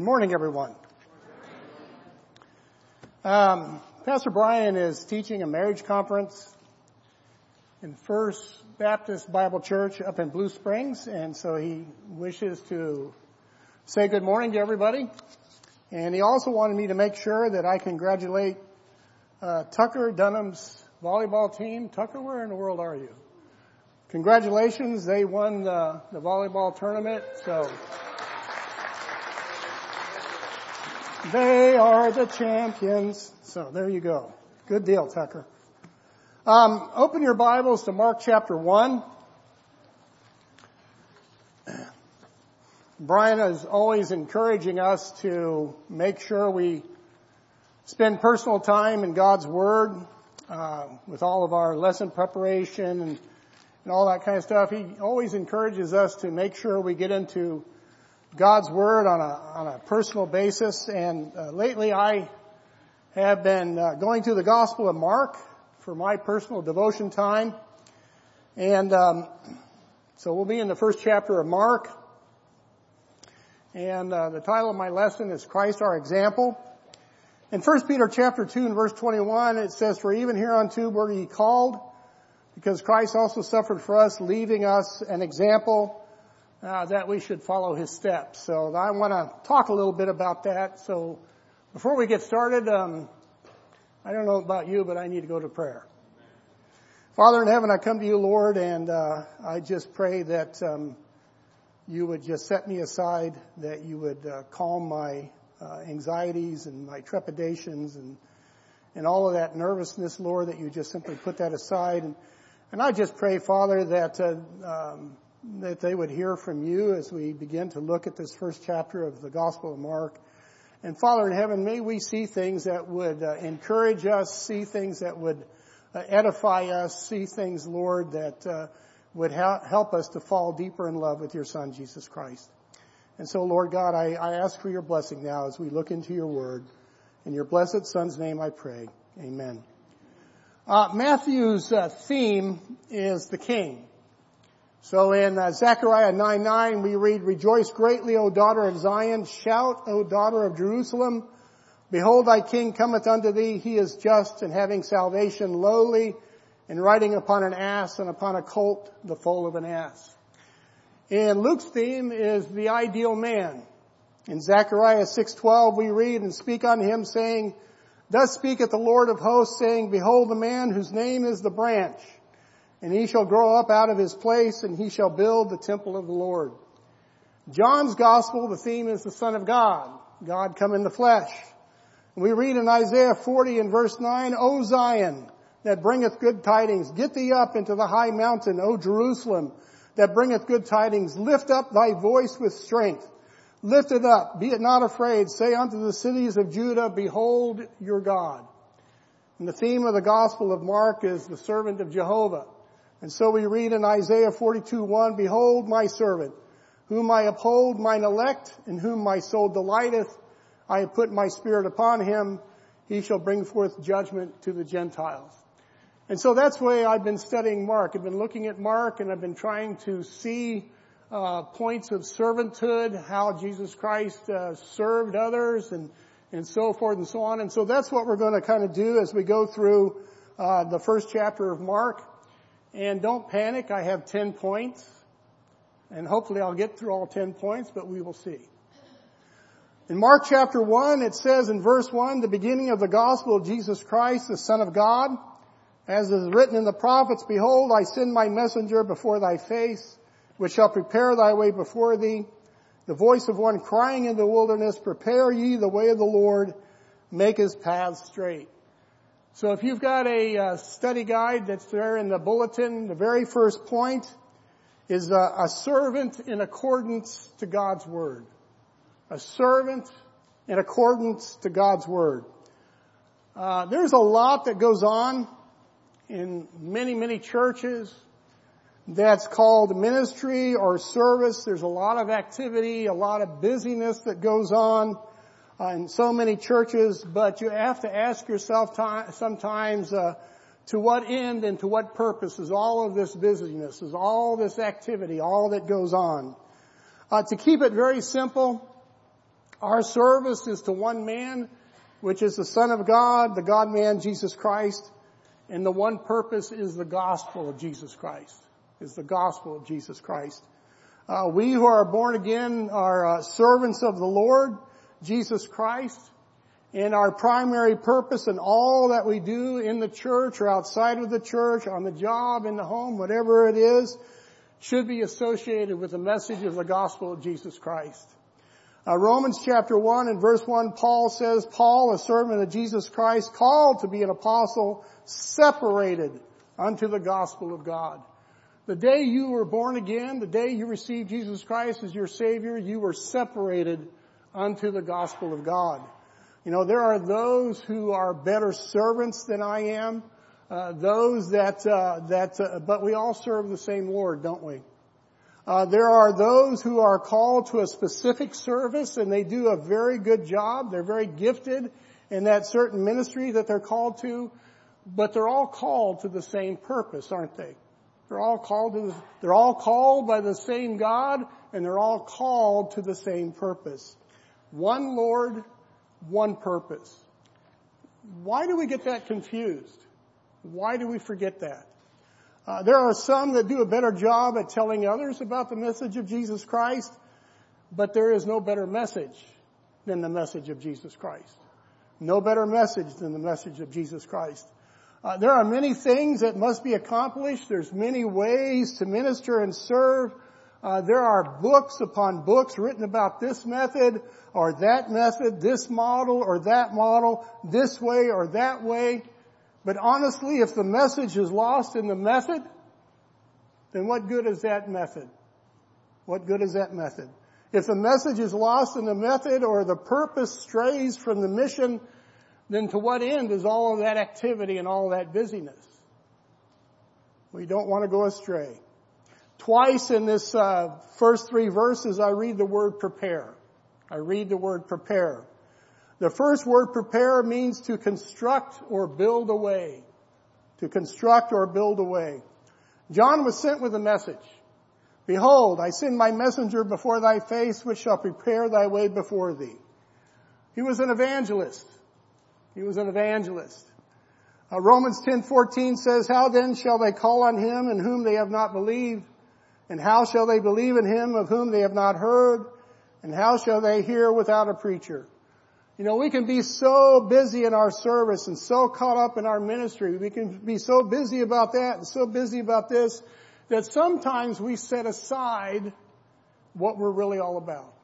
Good morning, everyone. Pastor Brian is teaching a marriage conference in First Baptist Bible Church up in Blue Springs, and so he wishes to say good morning to everybody. And he also wanted me to make sure that I congratulate Tucker Dunham's volleyball team. Tucker, where in the world are you? Congratulations, they won the volleyball tournament, so they are the champions. So there you go. Good deal, Tucker. Open your Bibles to Mark chapter 1. Brian is always encouraging us to make sure we spend personal time in God's Word with all of our lesson preparation and all that kind of stuff. He always encourages us to make sure we get into God's Word on a personal basis. And lately I have been going through the Gospel of Mark for my personal devotion time. And so we'll be in the first chapter of Mark. And the title of my lesson is Christ Our Example. In 1 Peter chapter 2 and verse 21, it says, "For even hereunto were ye called, because Christ also suffered for us, leaving us an example that we should follow his steps." So I want to talk a little bit about that. So before we get started, I don't know about you, but I need to go to prayer. Father in heaven, I come to you, Lord, and I just pray that you would just set me aside, that you would calm my anxieties and my trepidations and all of that nervousness, Lord, that you just simply put that aside. And I just pray, Father, that they would hear from you as we begin to look at this first chapter of the Gospel of Mark. And Father in heaven, may we see things that would encourage us, see things that would edify us, see things, Lord, that would help us to fall deeper in love with your Son, Jesus Christ. And so, Lord God, I ask for your blessing now as we look into your word. In your blessed Son's name I pray. Amen. Matthew's theme is the King. So in Zechariah 9:9 we read, "Rejoice greatly, O daughter of Zion. Shout, O daughter of Jerusalem. Behold, thy King cometh unto thee. He is just and having salvation, lowly, and riding upon an ass, and upon a colt, the foal of an ass." And Luke's theme is the ideal man. In Zechariah 6:12 we read, "And speak unto him, saying, Thus speaketh the Lord of hosts, saying, Behold the man whose name is the branch. And he shall grow up out of his place, and he shall build the temple of the Lord." John's gospel, the theme is the Son of God. God come in the flesh. And we read in Isaiah 40 and verse 9, "O Zion, that bringeth good tidings, get thee up into the high mountain, O Jerusalem, that bringeth good tidings. Lift up thy voice with strength. Lift it up, be it not afraid. Say unto the cities of Judah, Behold your God." And the theme of the Gospel of Mark is the servant of Jehovah. And so we read in Isaiah 42:1, "Behold my servant, whom I uphold, mine elect, in whom my soul delighteth. I have put my spirit upon him. He shall bring forth judgment to the Gentiles." And so that's the way I've been studying Mark. I've been looking at Mark, and I've been trying to see points of servanthood, how Jesus Christ served others, and so forth and so on. And so that's what we're going to kind of do as we go through the first chapter of Mark. And don't panic, I have 10 points. And hopefully I'll get through all 10 points, but we will see. In Mark chapter 1, it says in verse 1, "The beginning of the gospel of Jesus Christ, the Son of God. As is written in the prophets, Behold, I send my messenger before thy face, which shall prepare thy way before thee. The voice of one crying in the wilderness, Prepare ye the way of the Lord, make his paths straight." So if you've got a study guide that's there in the bulletin, the very first point is a servant in accordance to God's Word. A servant in accordance to God's Word. There's a lot that goes on in many, many churches that's called ministry or service. There's a lot of activity, a lot of busyness that goes on in so many churches, but you have to ask yourself sometimes to what end and to what purpose is all of this busyness, is all this activity, all that goes on. To keep it very simple, Our service is to one man, which is the Son of God, the God-man, Jesus Christ. And the one purpose is the gospel of Jesus Christ. Is the gospel of Jesus Christ. We who are born again are servants of the Lord, Jesus Christ. And our primary purpose in all that we do in the church or outside of the church, on the job, in the home, whatever it is, should be associated with the message of the gospel of Jesus Christ. Romans chapter 1 and verse 1, Paul says, Paul, a servant of Jesus Christ, called to be an apostle, separated unto the gospel of God. The day you were born again, the day you received Jesus Christ as your Savior, you were separated unto the gospel of God. You know, there are those who are better servants than I am, but we all serve the same Lord, don't we? There are those who are called to a specific service and they do a very good job. They're very gifted in that certain ministry that they're called to, but they're all called to the same purpose, aren't they? They're all called by the same God, and they're all called to the same purpose. One Lord, one purpose. Why do we get that confused? Why do we forget that? There are some that do a better job at telling others about the message of Jesus Christ, but there is no better message than the message of Jesus Christ. No better message than the message of Jesus Christ. There are many things that must be accomplished. There's many ways to minister and serve. There are books upon books written about this method or that method, this model or that model, this way or that way. But honestly, if the message is lost in the method, then what good is that method? What good is that method? If the message is lost in the method or the purpose strays from the mission, then to what end is all of that activity and all of that busyness? We don't want to go astray. Twice in this first 3 verses, I read the word prepare. I read the word prepare. The first word prepare means to construct or build a way. To construct or build a way. John was sent with a message. Behold, I send my messenger before thy face, which shall prepare thy way before thee. He was an evangelist. He was an evangelist. Romans 10:14 says, How then shall they call on him in whom they have not believed? And how shall they believe in him of whom they have not heard? And how shall they hear without a preacher? You know, we can be so busy in our service and so caught up in our ministry. We can be so busy about that and so busy about this that sometimes we set aside what we're really all about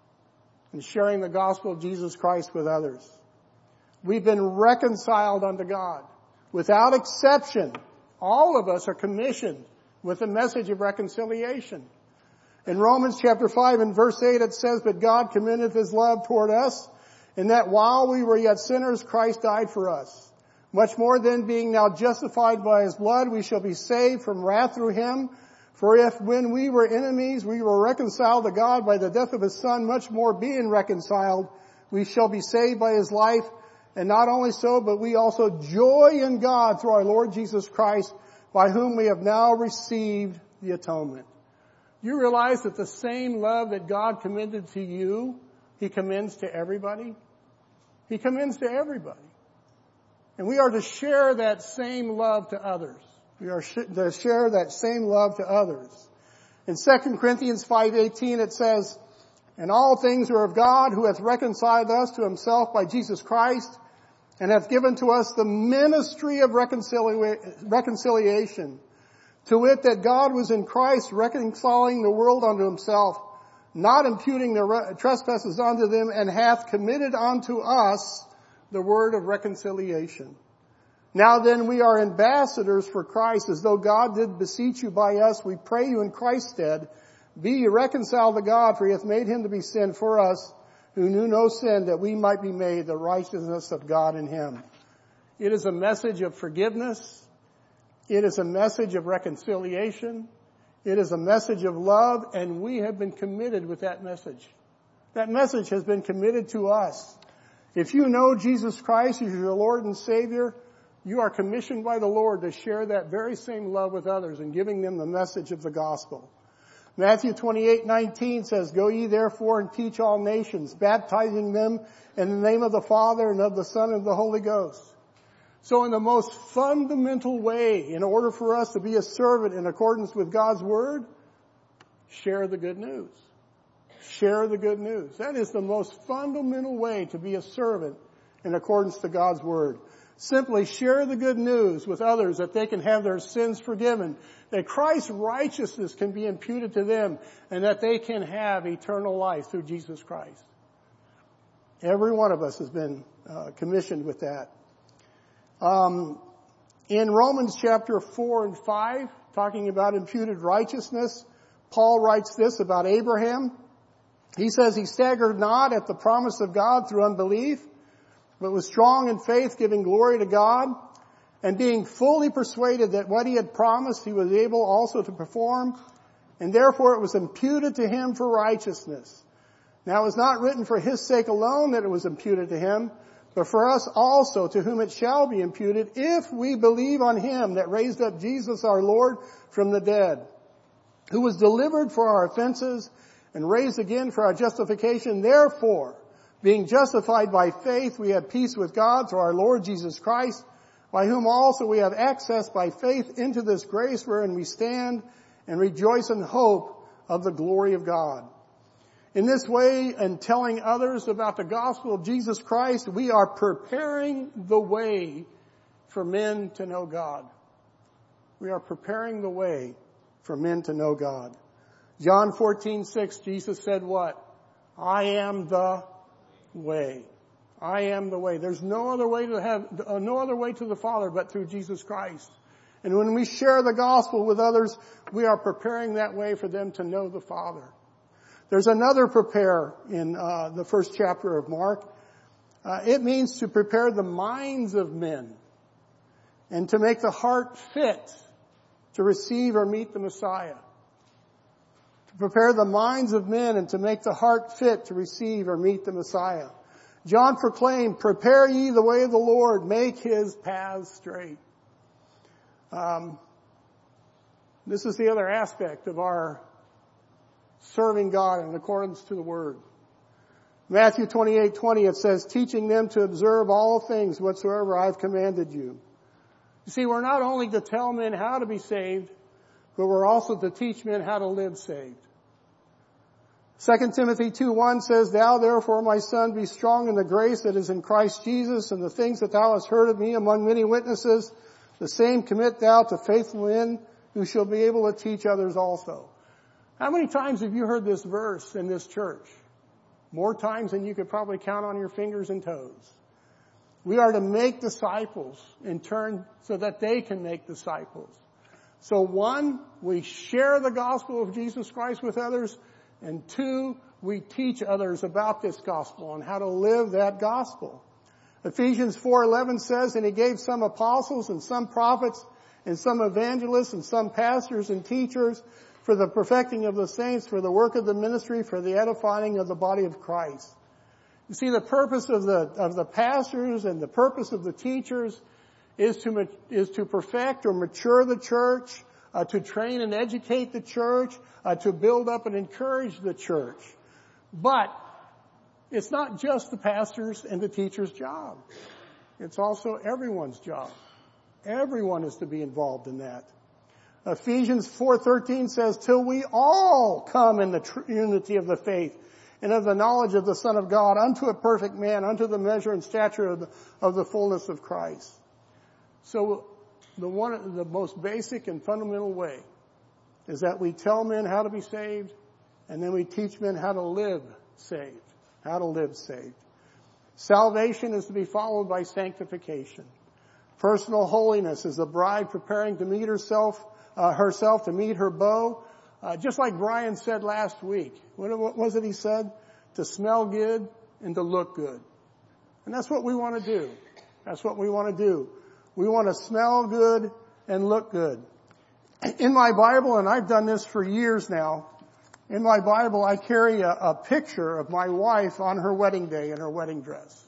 and sharing the gospel of Jesus Christ with others. We've been reconciled unto God. Without exception, all of us are commissioned with a message of reconciliation. In Romans chapter 5 and verse 8 it says, But God commendeth his love toward us, in that while we were yet sinners, Christ died for us. Much more then, being now justified by his blood, we shall be saved from wrath through him. For if when we were enemies, we were reconciled to God by the death of his Son, much more being reconciled, we shall be saved by his life. And not only so, but we also joy in God through our Lord Jesus Christ, by whom we have now received the atonement. You realize that the same love that God commended to you, he commends to everybody? He commends to everybody. And we are to share that same love to others. We are to share that same love to others. In 2 Corinthians 5:18 it says, And all things are of God, who hath reconciled us to himself by Jesus Christ, and hath given to us the ministry of reconciliation, to wit, that God was in Christ reconciling the world unto himself, not imputing their trespasses unto them, and hath committed unto us the word of reconciliation. Now then, we are ambassadors for Christ, as though God did beseech you by us. We pray you in Christ's stead, be ye reconciled to God, for he hath made him to be sin for us, who knew no sin, that we might be made the righteousness of God in him. It is a message of forgiveness. It is a message of reconciliation. It is a message of love, and we have been committed with that message. That message has been committed to us. If you know Jesus Christ as your Lord and Savior, you are commissioned by the Lord to share that very same love with others and giving them the message of the gospel. Matthew 28:19 says, "Go ye therefore and teach all nations, baptizing them in the name of the Father and of the Son and of the Holy Ghost." So in the most fundamental way, in order for us to be a servant in accordance with God's Word, share the good news. Share the good news. That is the most fundamental way to be a servant in accordance to God's Word. Simply share the good news with others that they can have their sins forgiven, that Christ's righteousness can be imputed to them, and that they can have eternal life through Jesus Christ. Every one of us has been commissioned with that. In Romans chapter 4 and 5, talking about imputed righteousness, Paul writes this about Abraham. He says, "He staggered not at the promise of God through unbelief, but was strong in faith, giving glory to God, and being fully persuaded that what he had promised he was able also to perform, and therefore it was imputed to him for righteousness. Now it was not written for his sake alone that it was imputed to him, but for us also, to whom it shall be imputed, if we believe on him that raised up Jesus our Lord from the dead, who was delivered for our offenses and raised again for our justification. Therefore, being justified by faith, we have peace with God through our Lord Jesus Christ, by whom also we have access by faith into this grace wherein we stand and rejoice in hope of the glory of God." In this way, and telling others about the gospel of Jesus Christ, we are preparing the way for men to know God. We are preparing the way for men to know God. John 14:6, Jesus said what? "I am the way." I am the way. There's no other way to the Father but through Jesus Christ. And when we share the gospel with others, we are preparing that way for them to know the Father. There's another prepare in the first chapter of Mark. It means to prepare the minds of men and to make the heart fit to receive or meet the Messiah. To prepare the minds of men and to make the heart fit to receive or meet the Messiah. John proclaimed, "Prepare ye the way of the Lord, make his paths straight." This is the other aspect of our serving God in accordance to the Word. Matthew 28:20, it says, "Teaching them to observe all things whatsoever I've commanded you." You see, we're not only to tell men how to be saved, but we're also to teach men how to live saved. 2 Timothy 2:1 says, "Thou therefore, my son, be strong in the grace that is in Christ Jesus, and the things that thou hast heard of me among many witnesses, the same commit thou to faithful men who shall be able to teach others also." How many times have you heard this verse in this church? More times than you could probably count on your fingers and toes. We are to make disciples in turn so that they can make disciples. So one, we share the gospel of Jesus Christ with others, and two, we teach others about this gospel and how to live that gospel. Ephesians 4:11 says, "And he gave some apostles and some prophets and some evangelists and some pastors and teachers for the perfecting of the saints, for the work of the ministry, for the edifying of the body of Christ." You see, the purpose of the pastors and the purpose of the teachers is to perfect or mature the church, to train and educate the church, to build up and encourage the church. But it's not just the pastors and the teachers' job. It's also everyone's job. Everyone is to be involved in that. Ephesians 4:13 says, "Till we all come in the unity of the faith and of the knowledge of the Son of God, unto a perfect man, unto the measure and stature of the fullness of Christ." So the most basic and fundamental way is that we tell men how to be saved, and then we teach men how to live saved. How to live saved. Salvation is to be followed by sanctification. Personal holiness is the bride preparing to meet herself to meet her beau. Just like Brian said last week. What was it he said? To smell good and to look good. And that's what we want to do. That's what we want to do. We want to smell good and look good. In my Bible, and I've done this for years now, in my Bible I carry a picture of my wife on her wedding day in her wedding dress.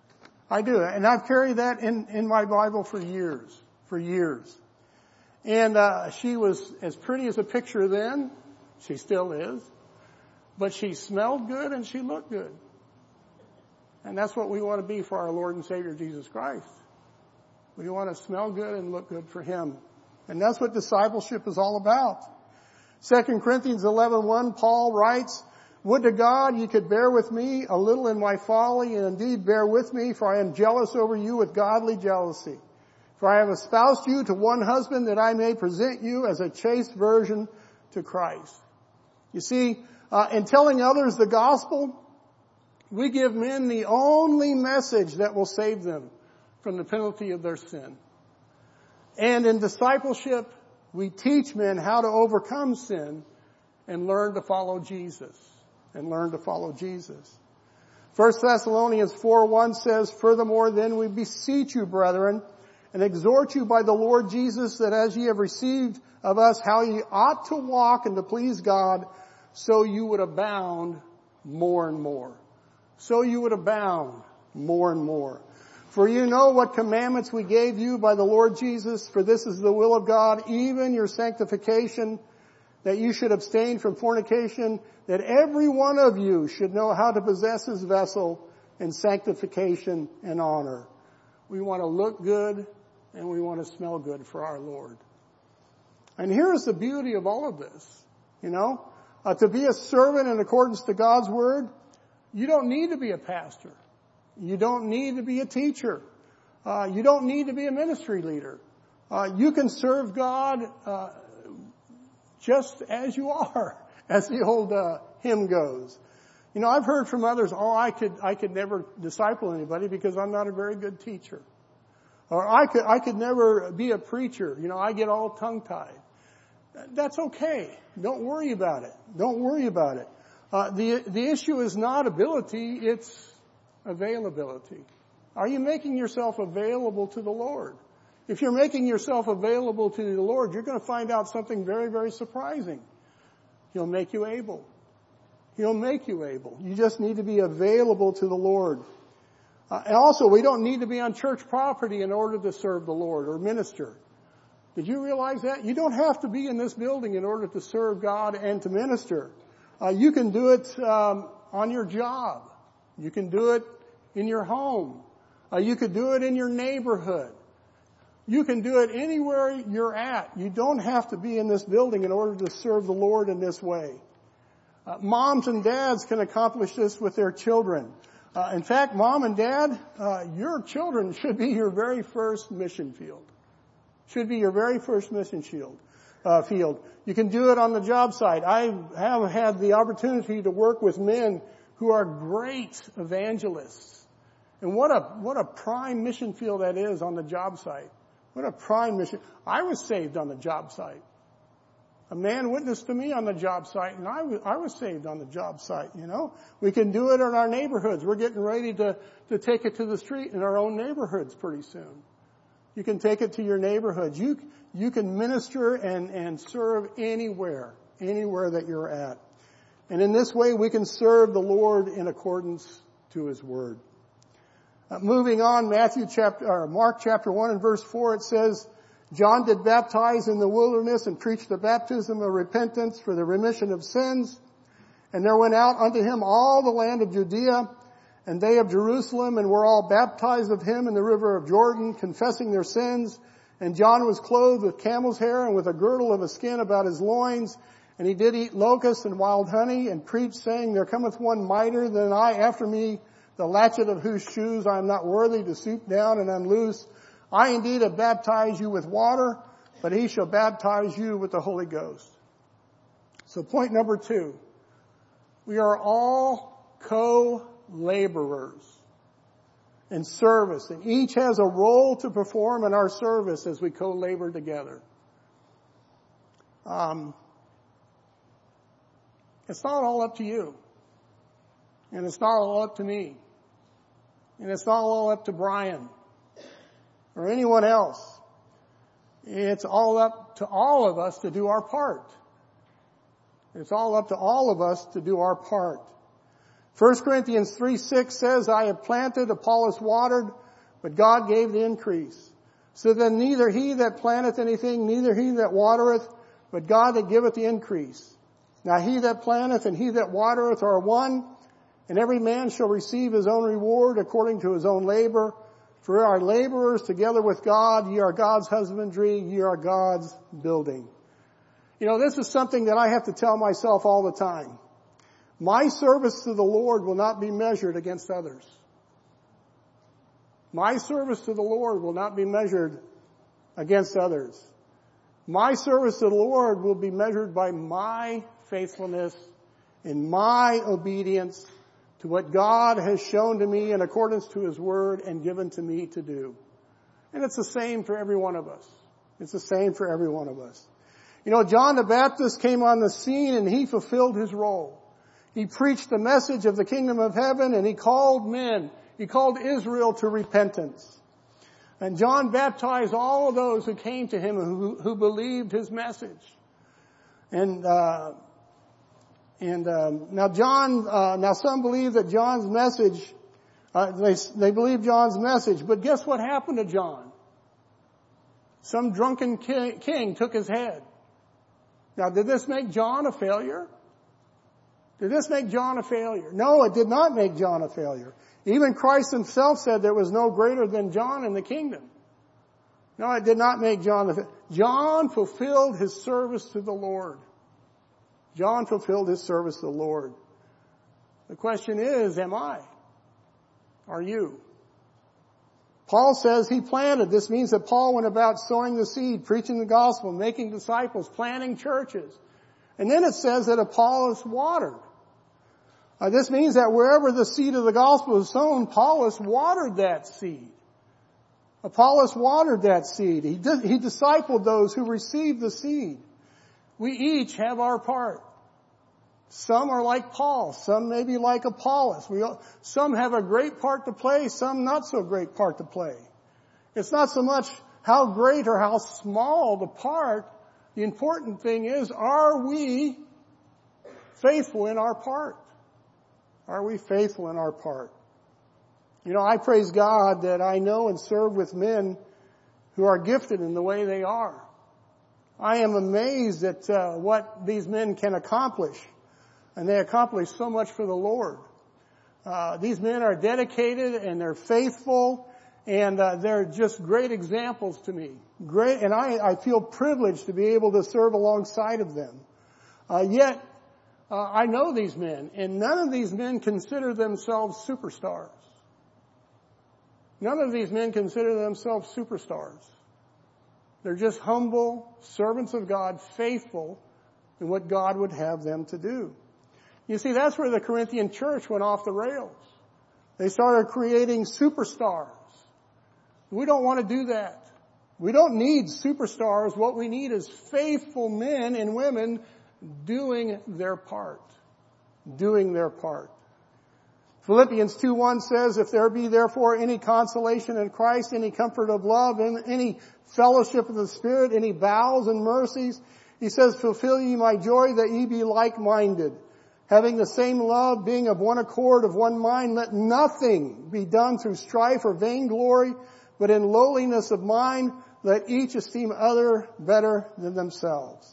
I do. And I've carried that in my Bible for years. And she was as pretty as a picture then, She still is. But she smelled good and she looked good. And that's what we want to be for our Lord and Savior Jesus Christ. We want to smell good and look good for Him. And that's what discipleship is all about. 2 Corinthians 11:1, Paul writes, "Would to God you could bear with me a little in my folly, and indeed bear with me, for I am jealous over you with godly jealousy. For I have espoused you to one husband, that I may present you as a chaste virgin to Christ." You see, in telling others the gospel, we give men the only message that will save them from the penalty of their sin. And in discipleship, we teach men how to overcome sin and learn to follow Jesus. And learn to follow Jesus. 1 Thessalonians 4:1 says, "Furthermore, then we beseech you, brethren, and exhort you by the Lord Jesus, that as ye have received of us how ye ought to walk and to please God, so you would abound more and more." So you would abound more and more. "For you know what commandments we gave you by the Lord Jesus, for this is the will of God, even your sanctification, that you should abstain from fornication, that every one of you should know how to possess his vessel in sanctification and honor." We want to look good and we want to smell good for our Lord. And here's the beauty of all of this. To be a servant in accordance to God's word, you don't need to be a pastor. You don't need to be a teacher. You don't need to be a ministry leader. You can serve God just as you are, as the old hymn goes. I've heard from others, I could never disciple anybody because I'm not a very good teacher. Or I could never be a preacher. I get all tongue-tied. That's okay. Don't worry about it. Don't worry about it. The issue is not ability, it's availability. Are you making yourself available to the Lord? If you're making yourself available to the Lord, you're going to find out something very, very surprising. He'll make you able. He'll make you able. You just need to be available to the Lord. And also, we don't need to be on church property in order to serve the Lord or minister. Did you realize that? You don't have to be in this building in order to serve God and to minister. You can do it on your job. You can do it in your home. You could do it in your neighborhood. You can do it anywhere you're at. You don't have to be in this building in order to serve the Lord in this way. Moms and dads can accomplish this with their children. In fact, mom and dad, your children should be your very first mission field. Should be your very first mission field. You can do it on the job site. I have had the opportunity to work with men who are great evangelists. And what a prime mission field that is on the job site. What a prime mission. I was saved on the job site. A man witnessed to me on the job site, and I was saved on the job site, We can do it in our neighborhoods. We're getting ready to take it to the street in our own neighborhoods pretty soon. You can take it to your neighborhoods. You can minister and serve anywhere that you're at. And in this way, we can serve the Lord in accordance to His Word. Moving on, Mark chapter 1 and verse 4, it says, "John did baptize in the wilderness and preached the baptism of repentance for the remission of sins. And there went out unto him all the land of Judea, and they of Jerusalem, and were all baptized of him in the river of Jordan, confessing their sins. And John was clothed with camel's hair and with a girdle of a skin about his loins. And he did eat locusts and wild honey, and preached, saying, There cometh one mightier than I after me, the latchet of whose shoes I am not worthy to stoop down and unloose. I indeed have baptized you with water, but he shall baptize you with the Holy Ghost." So point number 2. We are all co-laborers in service, and each has a role to perform in our service as we co-labor together. It's not all up to you. And it's not all up to me. And it's not all up to Brian or anyone else. It's all up to all of us to do our part. It's all up to all of us to do our part. 1 Corinthians 3:6 says, "I have planted, Apollos watered, but God gave the increase. So then neither he that planteth anything, neither he that watereth, but God that giveth the increase. Now he that planteth and he that watereth are one, and every man shall receive his own reward according to his own labor. For we are laborers together with God. Ye are God's husbandry. Ye are God's building. You know, this is something that I have to tell myself all the time. My service to the Lord will not be measured against others. My service to the Lord will not be measured against others. My service to the Lord will be measured by my faithfulness and my obedience to what God has shown to me in accordance to His Word and given to me to do. And it's the same for every one of us. It's the same for every one of us. You know, John the Baptist came on the scene and he fulfilled his role. He preached the message of the kingdom of heaven and he called men, he called Israel to repentance. And John baptized all of those who came to him who believed his message. Now some believe that John's message, they believe John's message, but guess what happened to John? Some drunken king took his head. Now, did this make John a failure? Did this make John a failure? No, it did not make John a failure. Even Christ himself said there was no greater than John in the kingdom. No, it did not make John a failure. John fulfilled his service to the Lord. John fulfilled his service to the Lord. The question is, am I? Are you? Paul says he planted. This means that Paul went about sowing the seed, preaching the gospel, making disciples, planting churches. And then it says that Apollos watered. This means that wherever the seed of the gospel is sown, Apollos watered that seed. Apollos watered that seed. He discipled those who received the seed. We each have our part. Some are like Paul. Some may be like Apollos. Some have a great part to play. Some not so great part to play. It's not so much how great or how small the part. The important thing is, are we faithful in our part? Are we faithful in our part? You know, I praise God that I know and serve with men who are gifted in the way they are. I am amazed at what these men can accomplish. And they accomplish so much for the Lord. These men are dedicated and they're faithful and they're just great examples to me. Great, and I feel privileged to be able to serve alongside of them. Yet, I know these men, and none of these men consider themselves superstars. None of these men consider themselves superstars. They're just humble servants of God, faithful in what God would have them to do. You see, that's where the Corinthian church went off the rails. They started creating superstars. We don't want to do that. We don't need superstars. What we need is faithful men and women doing their part. Doing their part. Philippians 2:1 says, if there be therefore any consolation in Christ, any comfort of love, and any fellowship of the Spirit, any bowels and mercies, he says, fulfill ye my joy that ye be like-minded, having the same love, being of one accord, of one mind. Let nothing be done through strife or vainglory, but in lowliness of mind, let each esteem other better than themselves.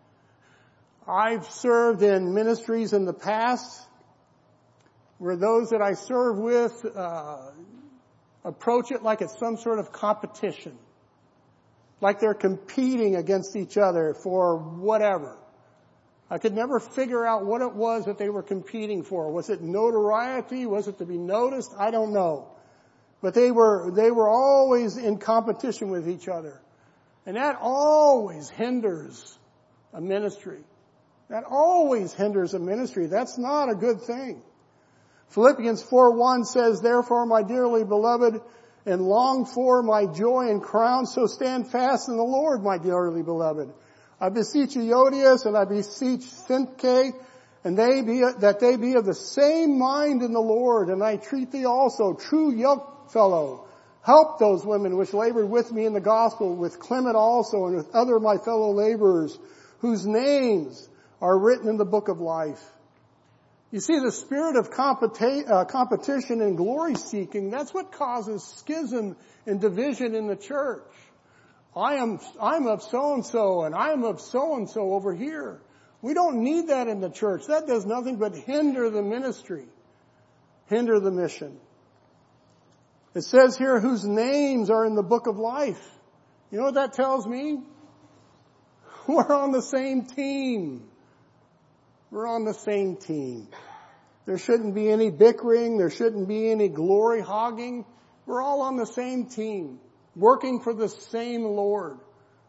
I've served in ministries in the past where those that I serve with approach it like it's some sort of competition. Like they're competing against each other for whatever. I could never figure out what it was that they were competing for. Was it notoriety? Was it to be noticed? I don't know. But they were always in competition with each other. And that always hinders a ministry. That always hinders a ministry. That's not a good thing. Philippians 4:1 says, therefore, my dearly beloved, and long for my joy and crown, so stand fast in the Lord, my dearly beloved. I beseech Euodias and I beseech Syntyche, and that they be of the same mind in the Lord. And I treat thee also, true yoke fellow. Help those women which labored with me in the gospel, with Clement also, and with other my fellow laborers, whose names are written in the book of life. You see, the spirit of competition and glory seeking, that's what causes schism and division in the church. I'm of so-and-so and I'm of so-and-so over here. We don't need that in the church. That does nothing but hinder the ministry, hinder the mission. It says here whose names are in the book of life. You know what that tells me? We're on the same team. We're on the same team. There shouldn't be any bickering. There shouldn't be any glory hogging. We're all on the same team, working for the same Lord.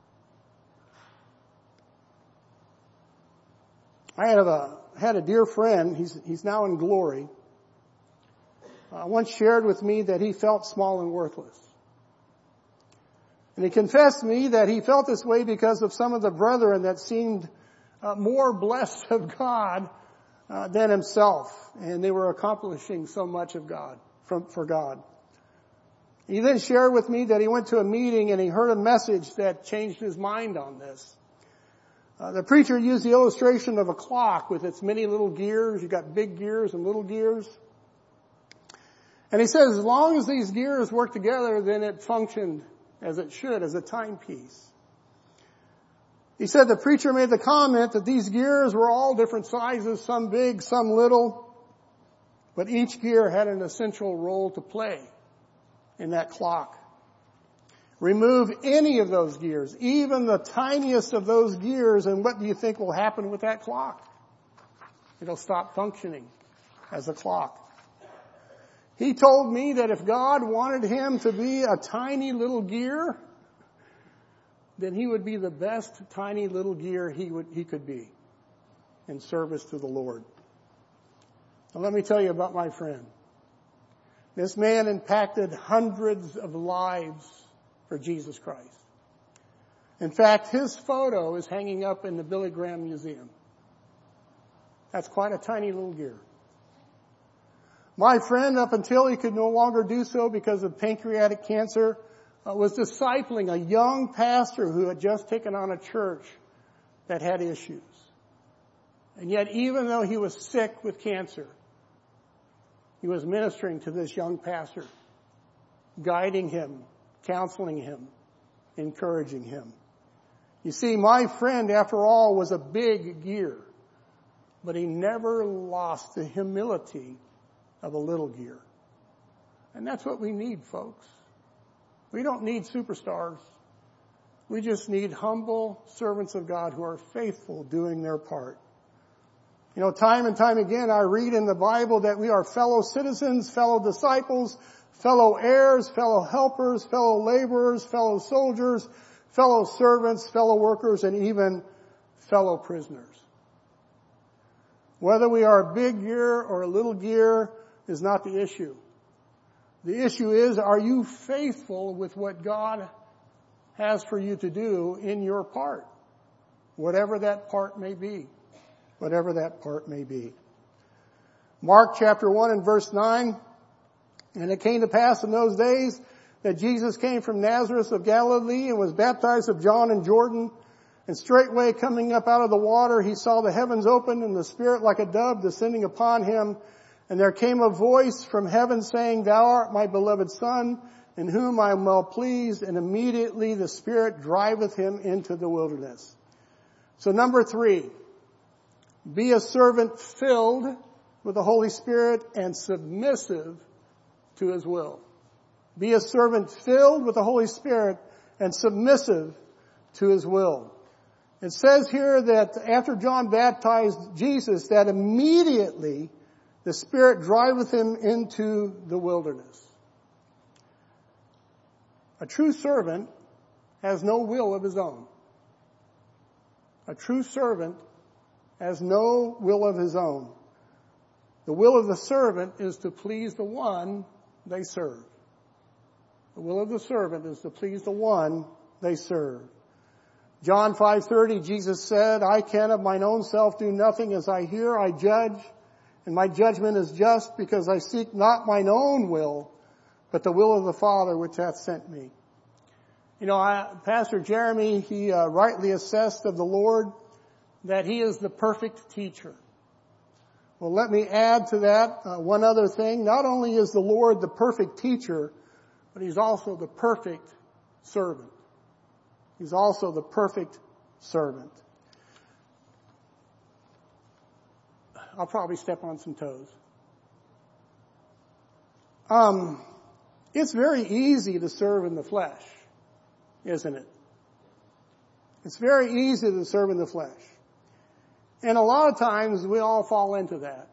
I had a dear friend. He's now in glory. Once shared with me that he felt small and worthless. And he confessed to me that he felt this way because of some of the brethren that seemed more blessed of God than himself. And they were accomplishing so much of God, for God. He then shared with me that he went to a meeting and he heard a message that changed his mind on this. The preacher used the illustration of a clock with its many little gears. You've got big gears and little gears. And he says, as long as these gears work together, then it functioned as it should, as a timepiece. He said the preacher made the comment that these gears were all different sizes, some big, some little, but each gear had an essential role to play in that clock. Remove any of those gears, even the tiniest of those gears, and what do you think will happen with that clock? It'll stop functioning as a clock. He told me that if God wanted him to be a tiny little gear, then he would be the best tiny little gear he could be in service to the Lord. Now let me tell you about my friend. This man impacted hundreds of lives for Jesus Christ. In fact, his photo is hanging up in the Billy Graham Museum. That's quite a tiny little gear. My friend, up until he could no longer do so because of pancreatic cancer, was discipling a young pastor who had just taken on a church that had issues. And yet, even though he was sick with cancer, he was ministering to this young pastor, guiding him, counseling him, encouraging him. You see, my friend, after all, was a big gear, but he never lost the humility of a little gear. And that's what we need, folks. We don't need superstars. We just need humble servants of God who are faithful doing their part. You know, time and time again, I read in the Bible that we are fellow citizens, fellow disciples, fellow heirs, fellow helpers, fellow laborers, fellow soldiers, fellow servants, fellow workers, and even fellow prisoners. Whether we are a big gear or a little gear is not the issue. The issue is, are you faithful with what God has for you to do in your part? Whatever that part may be. Whatever that part may be. Mark chapter 1 and verse 9. And it came to pass in those days that Jesus came from Nazareth of Galilee and was baptized of John in Jordan. And straightway coming up out of the water, he saw the heavens opened and the Spirit like a dove descending upon him. And there came a voice from heaven saying, Thou art my beloved Son, in whom I am well pleased. And immediately the Spirit driveth him into the wilderness. So number 3, be a servant filled with the Holy Spirit and submissive to His will. Be a servant filled with the Holy Spirit and submissive to His will. It says here that after John baptized Jesus, that immediately the Spirit driveth him into the wilderness. A true servant has no will of his own. A true servant has no will of his own. The will of the servant is to please the one they serve. The will of the servant is to please the one they serve. John 5:30, Jesus said, I can of mine own self do nothing. As I hear, I judge, and my judgment is just, because I seek not mine own will, but the will of the Father which hath sent me. You know, Pastor Jeremy, he rightly assessed of the Lord that He is the perfect teacher. Well, let me add to that one other thing. Not only is the Lord the perfect teacher, but He's also the perfect servant. He's also the perfect servant. I'll probably step on some toes. It's very easy to serve in the flesh, isn't it? It's very easy to serve in the flesh. And a lot of times we all fall into that.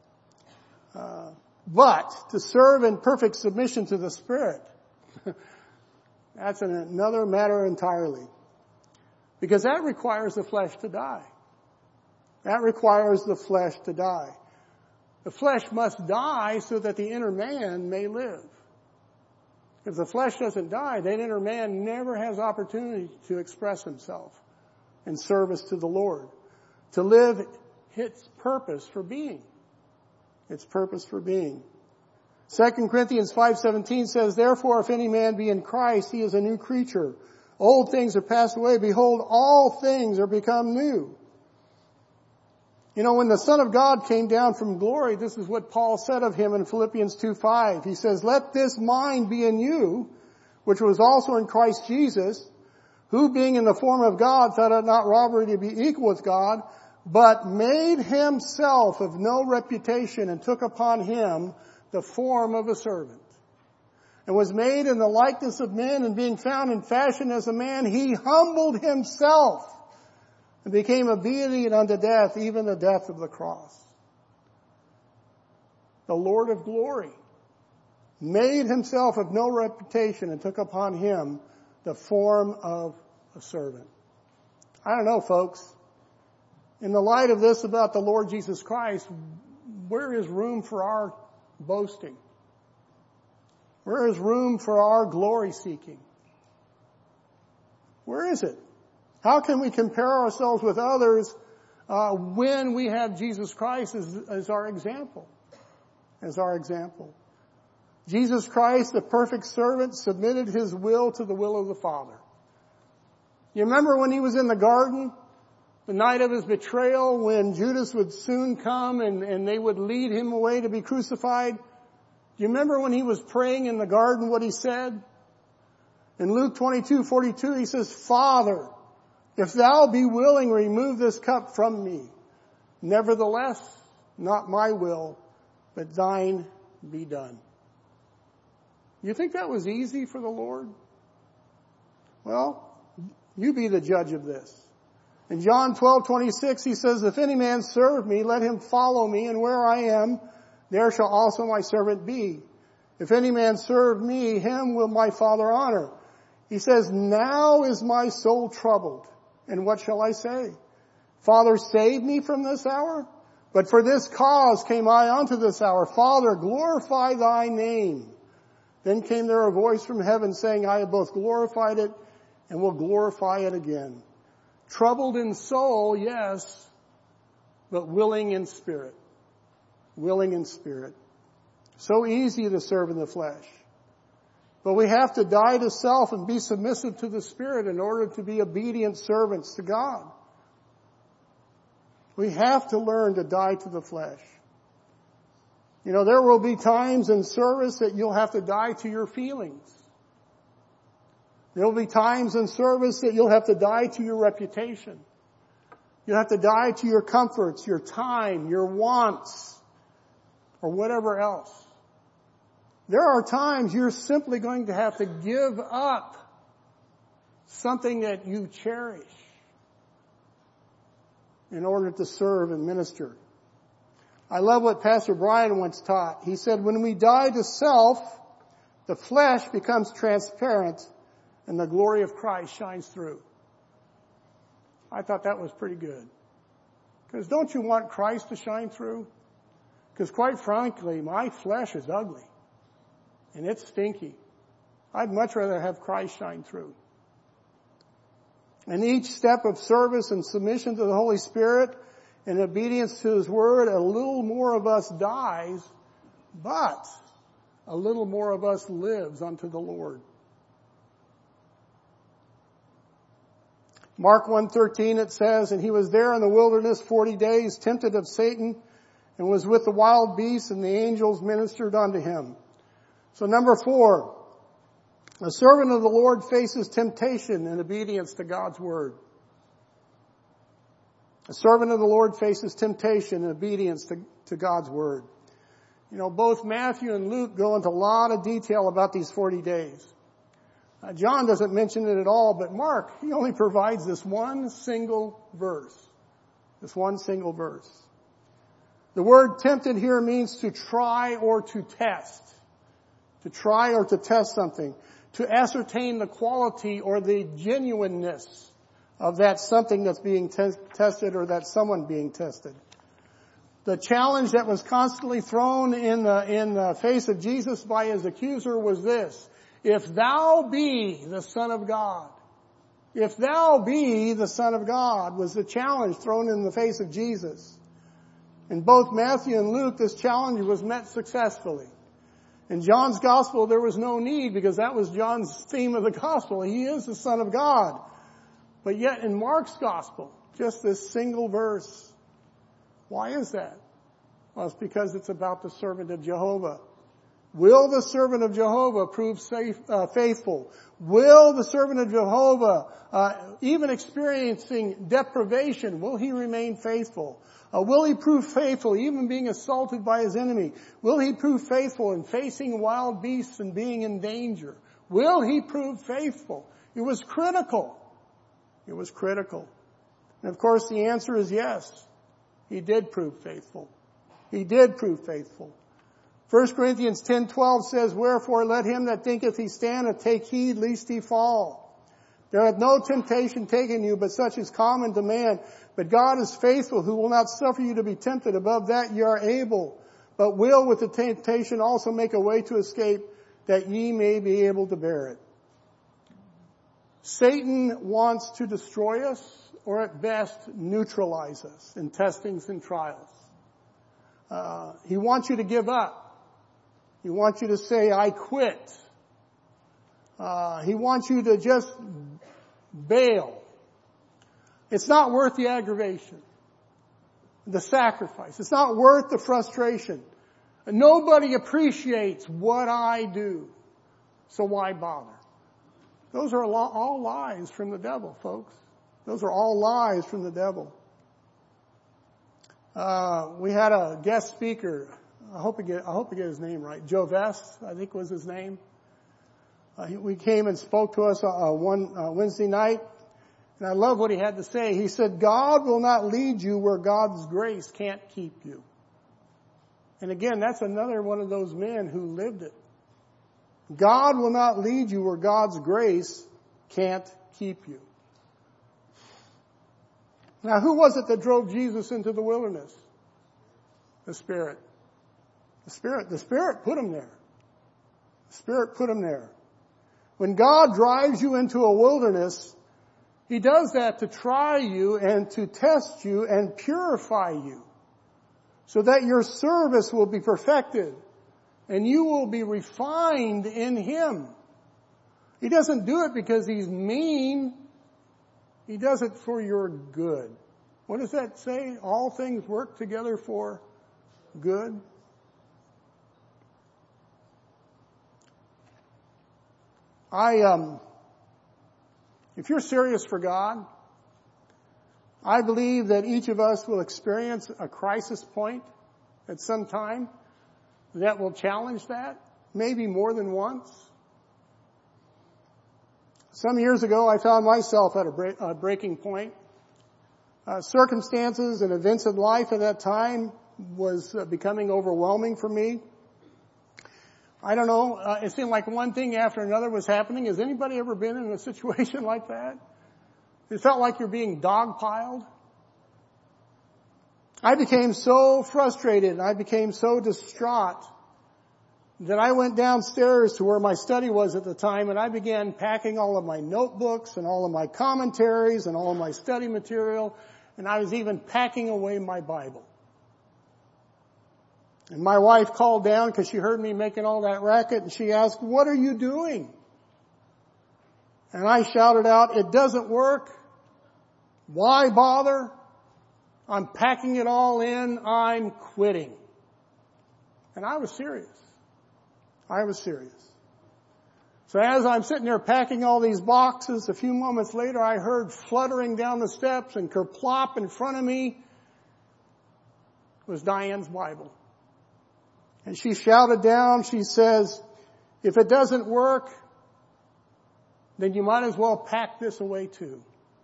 But to serve in perfect submission to the Spirit, that's another matter entirely. Because that requires the flesh to die. That requires the flesh to die. The flesh must die so that the inner man may live. If the flesh doesn't die, that inner man never has opportunity to express himself in service to the Lord. To live its purpose for being. Its purpose for being. 2 Corinthians 5:17 says, "Therefore, if any man be in Christ, he is a new creature. Old things are passed away. Behold, all things are become new." You know, when the Son of God came down from glory, this is what Paul said of him in Philippians 2:5. He says, "Let this mind be in you, which was also in Christ Jesus, who being in the form of God thought it not robbery to be equal with God, but made himself of no reputation and took upon him the form of a servant. And was made in the likeness of men, and being found in fashion as a man, he humbled himself and became obedient unto death, even the death of the cross." The Lord of glory made himself of no reputation and took upon him the form of a servant. I don't know, folks. In the light of this about the Lord Jesus Christ, where is room for our boasting? Where is room for our glory seeking? Where is it? How can we compare ourselves with others when we have Jesus Christ as our example? As our example. Jesus Christ, the perfect servant, submitted his will to the will of the Father. You remember when he was in the garden? The night of his betrayal, when Judas would soon come and they would lead him away to be crucified. Do you remember when he was praying in the garden what he said? In Luke 22:42 he says, "Father, if thou be willing, remove this cup from me. Nevertheless, not my will, but thine be done." You think that was easy for the Lord? Well, you be the judge of this. In John 12:26 he says, "If any man serve me, let him follow me, and where I am, there shall also my servant be. If any man serve me, him will my Father honor." He says, "Now is my soul troubled, and what shall I say? Father, save me from this hour? But for this cause came I unto this hour. Father, glorify thy name." Then came there a voice from heaven saying, "I have both glorified it and will glorify it again." Troubled in soul, yes, but willing in spirit. Willing in spirit. So easy to serve in the flesh. But we have to die to self and be submissive to the Spirit in order to be obedient servants to God. We have to learn to die to the flesh. You know, there will be times in service that you'll have to die to your feelings. There will be times in service that you'll have to die to your reputation. You'll have to die to your comforts, your time, your wants, or whatever else. There are times you're simply going to have to give up something that you cherish in order to serve and minister. I love what Pastor Brian once taught. He said, when we die to self, the flesh becomes transparent and the glory of Christ shines through. I thought that was pretty good. Because don't you want Christ to shine through? Because quite frankly, my flesh is ugly. And it's stinky. I'd much rather have Christ shine through. In each step of service and submission to the Holy Spirit and obedience to His Word, a little more of us dies, but a little more of us lives unto the Lord. Mark 1:13 it says, "And he was there in the wilderness 40 days, tempted of Satan, and was with the wild beasts, and the angels ministered unto him." So number 4, a servant of the Lord faces temptation in obedience to God's Word. A servant of the Lord faces temptation and obedience to God's word. You know, both Matthew and Luke go into a lot of detail about these 40 days. John doesn't mention it at all, but Mark, he only provides this one single verse. This one single verse. The word tempted here means to try or to test. To try or to test something. To ascertain the quality or the genuineness of that something that's being tested or that someone being tested. The challenge that was constantly thrown in the face of Jesus by his accuser was this: if thou be the Son of God. If thou be the Son of God was the challenge thrown in the face of Jesus. In both Matthew and Luke, this challenge was met successfully. In John's gospel, there was no need because that was John's theme of the gospel. He is the Son of God. But yet in Mark's gospel, just this single verse. Why is that? Well, it's because it's about the servant of Jehovah. Will the servant of Jehovah prove faithful? Will the servant of Jehovah, even experiencing deprivation, will he remain faithful? Will he prove faithful even being assaulted by his enemy? Will he prove faithful in facing wild beasts and being in danger? Will he prove faithful? It was critical. It was critical. And of course the answer is yes. He did prove faithful. He did prove faithful. 1 Corinthians 10:12 says, wherefore let him that thinketh he standeth take heed lest he fall. There hath no temptation taken you, but such is common to man. But God is faithful, who will not suffer you to be tempted above that ye are able, but will with the temptation also make a way to escape, that ye may be able to bear it. Satan wants to destroy us, or at best neutralize us in testings and trials. He wants you to give up. He wants you to say, I quit. He wants you to just bail. It's not worth the aggravation, the sacrifice. It's not worth the frustration. Nobody appreciates what I do, so why bother? Those are all lies from the devil, folks. Those are all lies from the devil. We had a guest speaker. I hope I get his name right. Joe Vest, I think was his name. We came and spoke to us one Wednesday night, and I love what he had to say. He said, God will not lead you where God's grace can't keep you. And again, that's another one of those men who lived it. God will not lead you where God's grace can't keep you. Now, who was it that drove Jesus into the wilderness? The Spirit. The Spirit put him there. The Spirit put him there. When God drives you into a wilderness, He does that to try you and to test you and purify you, so that your service will be perfected and you will be refined in Him. He doesn't do it because He's mean. He does it for your good. What does that say? All things work together for good. If you're serious for God, I believe that each of us will experience a crisis point at some time that will challenge that, maybe more than once. Some years ago, I found myself at a breaking point. Circumstances and events of life at that time was becoming overwhelming for me. I don't know, it seemed like one thing after another was happening. Has anybody ever been in a situation like that? It felt like you're being dogpiled. I became so frustrated and I became so distraught that I went downstairs to where my study was at the time, and I began packing all of my notebooks and all of my commentaries and all of my study material, and I was even packing away my Bible. And my wife called down because she heard me making all that racket, and she asked, "What are you doing?" And I shouted out, "It doesn't work. Why bother? I'm packing it all in. I'm quitting." And I was serious. I was serious. So as I'm sitting there packing all these boxes, a few moments later I heard fluttering down the steps, and kerplop in front of me was Diane's Bible. And she shouted down, she says, "If it doesn't work, then you might as well pack this away too."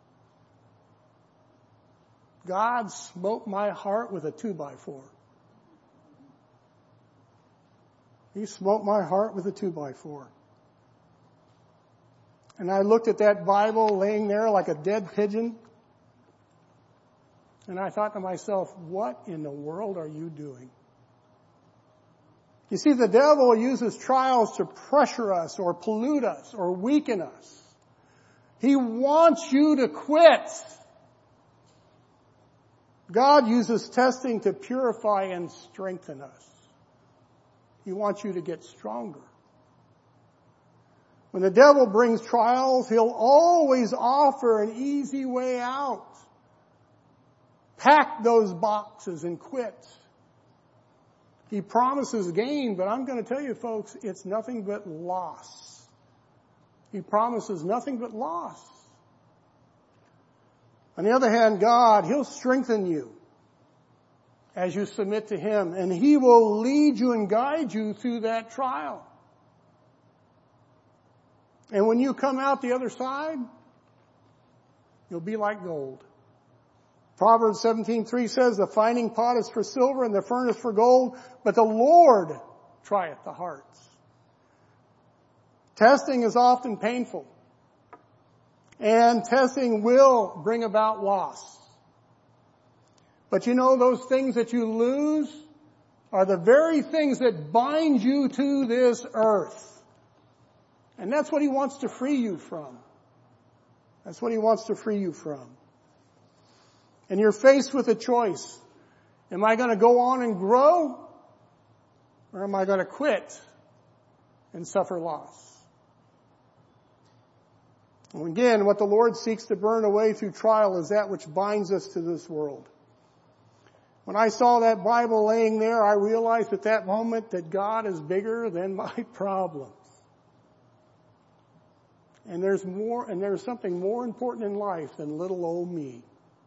God smote my heart with a 2x4. He smote my heart with a 2x4. And I looked at that Bible laying there like a dead pigeon. And I thought to myself, what in the world are you doing? You see, the devil uses trials to pressure us or pollute us or weaken us. He wants you to quit. God uses testing to purify and strengthen us. He wants you to get stronger. When the devil brings trials, he'll always offer an easy way out. Pack those boxes and quit. He promises gain, but I'm going to tell you folks, it's nothing but loss. He promises nothing but loss. On the other hand, God, He'll strengthen you as you submit to Him, and He will lead you and guide you through that trial. And when you come out the other side, you'll be like gold. Proverbs 17:3 says, "The finding pot is for silver and the furnace for gold, but the Lord trieth the hearts." Testing is often painful. And testing will bring about loss. But you know, those things that you lose are the very things that bind you to this earth. And that's what He wants to free you from. That's what He wants to free you from. And you're faced with a choice. Am I going to go on and grow? Or am I going to quit and suffer loss? And again, what the Lord seeks to burn away through trial is that which binds us to this world. When I saw that Bible laying there, I realized at that moment that God is bigger than my problems. And there's something more important in life than little old me.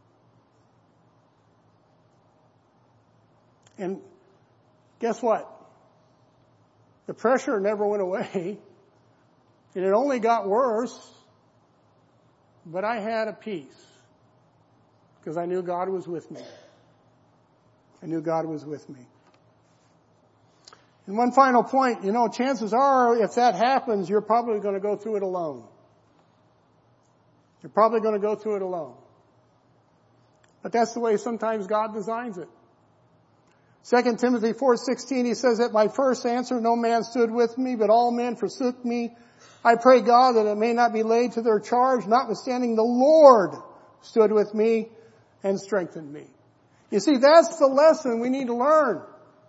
And guess what? The pressure never went away. And it only got worse. But I had a peace. Because I knew God was with me. I knew God was with me. And one final point, you know, chances are if that happens, you're probably going to go through it alone. You're probably going to go through it alone. But that's the way sometimes God designs it. 2 Timothy 4:16, he says, "At my first answer no man stood with me, but all men forsook me. I pray God that it may not be laid to their charge. Notwithstanding the Lord stood with me and strengthened me." You see, that's the lesson we need to learn.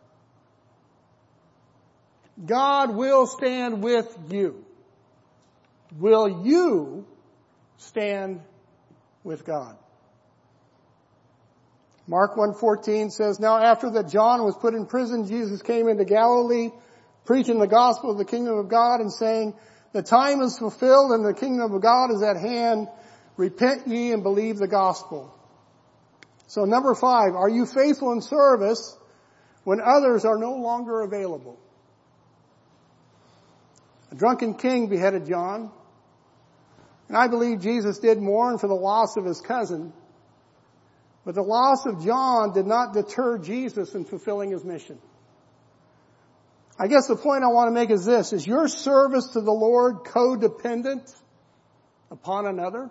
God will stand with you. Will you stand with God? Mark 1:14 says, "Now after that John was put in prison, Jesus came into Galilee, preaching the gospel of the kingdom of God and saying, 'The time is fulfilled and the kingdom of God is at hand. Repent ye and believe the gospel.'" So number 5, are you faithful in service when others are no longer available? A drunken king beheaded John. And I believe Jesus did mourn for the loss of his cousin. But the loss of John did not deter Jesus in fulfilling His mission. I guess the point I want to make is this: is your service to the Lord codependent upon another?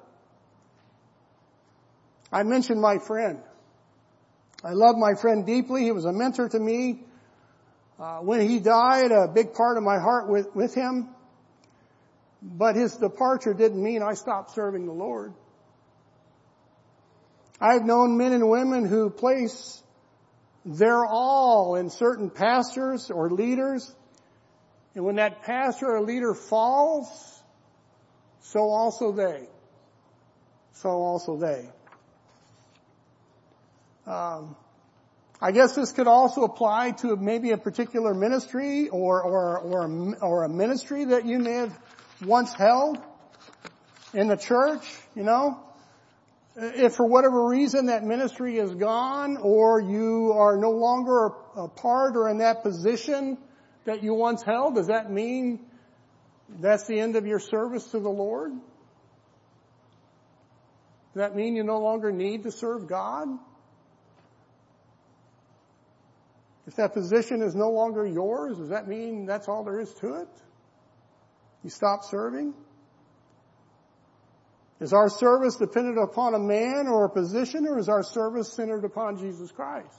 I mentioned my friend. I love my friend deeply. He was a mentor to me. When he died, a big part of my heart with him. But his departure didn't mean I stopped serving the Lord. I've known men and women who place their all in certain pastors or leaders. And when that pastor or leader falls, so also they. So also they. I guess this could also apply to maybe a particular ministry or a ministry that you may have once held in the church, if for whatever reason that ministry is gone or you are no longer a part or in that position that you once held, does that mean that's the end of your service to the Lord? Does that mean you no longer need to serve God? If that position is no longer yours, does that mean that's all there is to it? You stop serving? Is our service dependent upon a man or a position, or is our service centered upon Jesus Christ?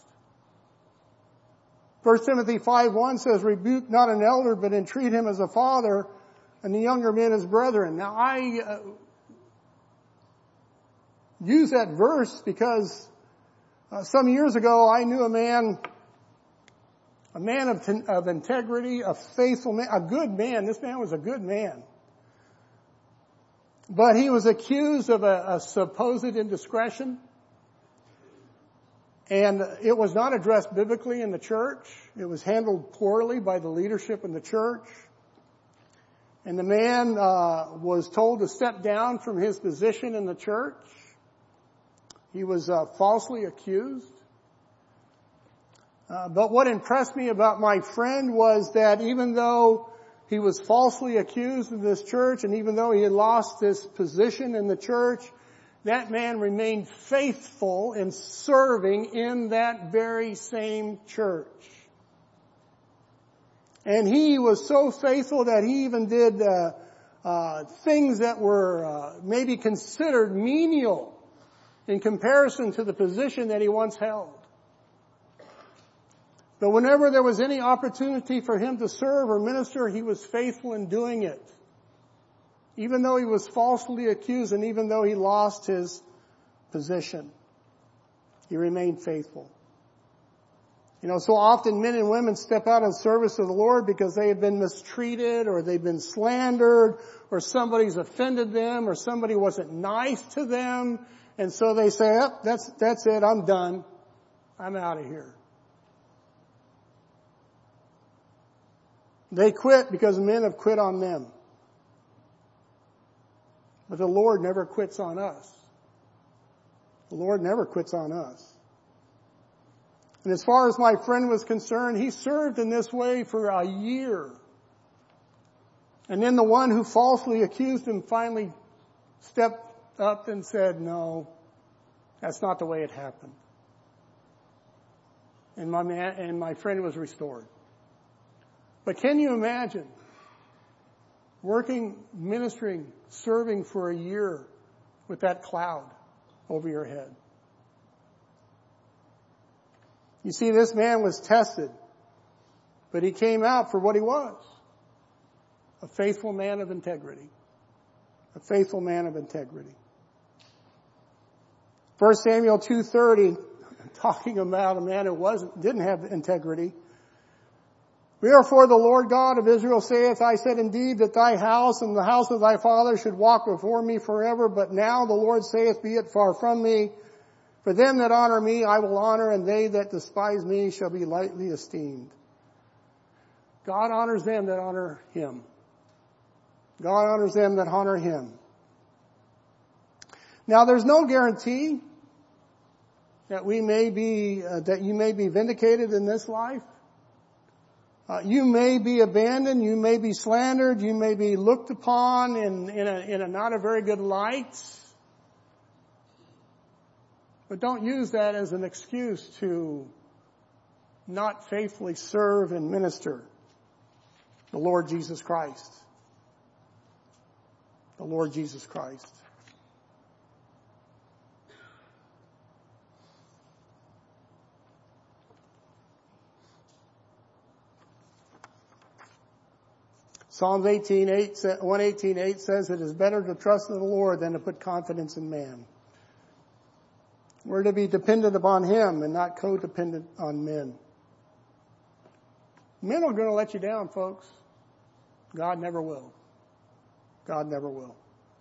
1 Timothy 5:1 says, rebuke not an elder, but entreat him as a father, and the younger men as brethren. Now I use that verse because some years ago I knew a man of integrity, a faithful man, a good man. This man was a good man. But he was accused of a supposed indiscretion. And it was not addressed biblically in the church. It was handled poorly by the leadership in the church. And the man was told to step down from his position in the church. He was falsely accused. But what impressed me about my friend was that even though he was falsely accused in this church, and even though he had lost his position in the church, that man remained faithful in serving in that very same church. And he was so faithful that he even did things that were maybe considered menial in comparison to the position that he once held. But whenever there was any opportunity for him to serve or minister, he was faithful in doing it. Even though he was falsely accused and even though he lost his position, he remained faithful. So often men and women step out in service of the Lord because they have been mistreated or they've been slandered or somebody's offended them or somebody wasn't nice to them. And so they say, that's it, I'm done. I'm out of here. They quit because men have quit on them. But the Lord never quits on us. The Lord never quits on us. And as far as my friend was concerned, he served in this way for a year. And then the one who falsely accused him finally stepped up and said, no, that's not the way it happened. And my friend was restored. But can you imagine working, ministering, serving for a year with that cloud over your head? You see, this man was tested, but he came out for what he was. A faithful man of integrity. A faithful man of integrity. 1 Samuel 2:30, talking about a man who didn't have integrity. Wherefore the Lord God of Israel saith, I said indeed that thy house and the house of thy father should walk before me forever, but now the Lord saith, be it far from me. For them that honor me I will honor, and they that despise me shall be lightly esteemed. God honors them that honor him. God honors them that honor him. Now there's no guarantee that you may be vindicated in this life. You may be abandoned, you may be slandered, you may be looked upon in a not a very good light. But don't use that as an excuse to not faithfully serve and minister the Lord Jesus Christ. The Lord Jesus Christ. Psalms 118:8 says, it is better to trust in the Lord than to put confidence in man. We're to be dependent upon him and not codependent on men. Men are going to let you down, folks. God never will. God never will.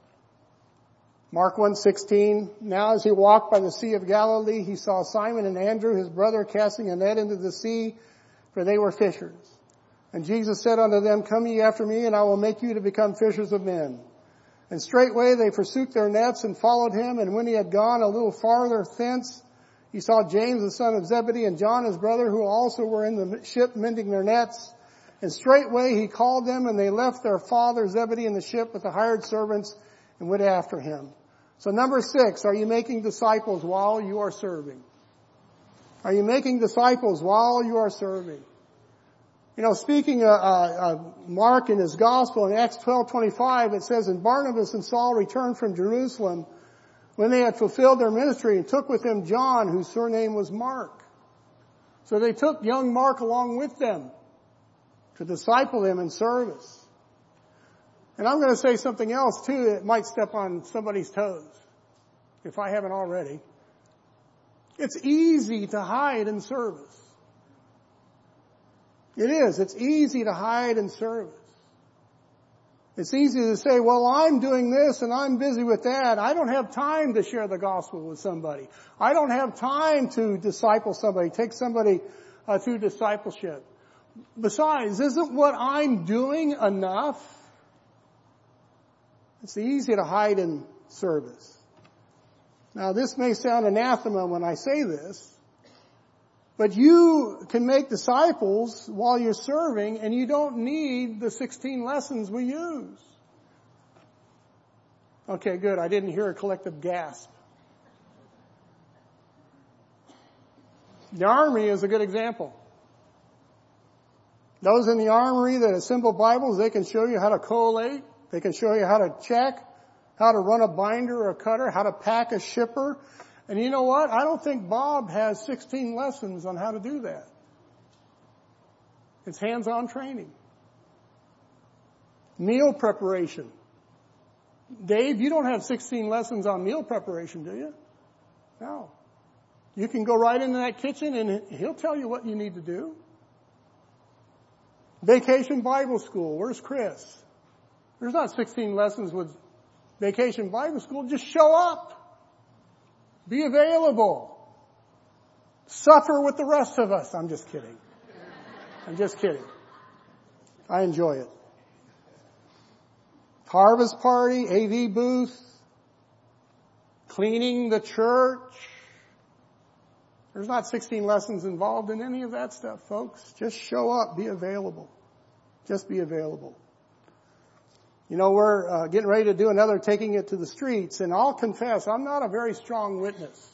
Mark 1:16, now as he walked by the Sea of Galilee, he saw Simon and Andrew, his brother, casting a net into the sea, for they were fishers. And Jesus said unto them, Come ye after me, and I will make you to become fishers of men. And straightway they forsook their nets and followed him. And when he had gone a little farther thence, he saw James the son of Zebedee and John his brother, who also were in the ship mending their nets. And straightway he called them, and they left their father Zebedee in the ship with the hired servants and went after him. So number 6, are you making disciples while you are serving? Are you making disciples while you are serving? You know, speaking of Mark in his gospel in Acts 12:25, it says, And Barnabas and Saul returned from Jerusalem when they had fulfilled their ministry and took with them John, whose surname was Mark. So they took young Mark along with them to disciple him in service. And I'm going to say something else too that might step on somebody's toes, if I haven't already. It's easy to hide in service. It is. It's easy to hide in service. It's easy to say, well, I'm doing this and I'm busy with that. I don't have time to share the gospel with somebody. I don't have time to disciple somebody, take somebody through discipleship. Besides, isn't what I'm doing enough? It's easy to hide in service. Now, this may sound anathema when I say this, but you can make disciples while you're serving, and you don't need the 16 lessons we use. Okay, good. I didn't hear a collective gasp. The army is a good example. Those in the armory that assemble Bibles, they can show you how to collate. They can show you how to check, how to run a binder or a cutter, how to pack a shipper. And you know what? I don't think Bob has 16 lessons on how to do that. It's hands-on training. Meal preparation. Dave, you don't have 16 lessons on meal preparation, do you? No. You can go right into that kitchen and he'll tell you what you need to do. Vacation Bible School. Where's Chris? There's not 16 lessons with Vacation Bible School. Just show up. Be available. Suffer with the rest of us. I'm just kidding. I'm just kidding. I enjoy it. Harvest party, AV booth, cleaning the church. There's not 16 lessons involved in any of that stuff, folks. Just show up. Be available. Just be available. You know, we're getting ready to do another Taking It to the Streets, and I'll confess, I'm not a very strong witness.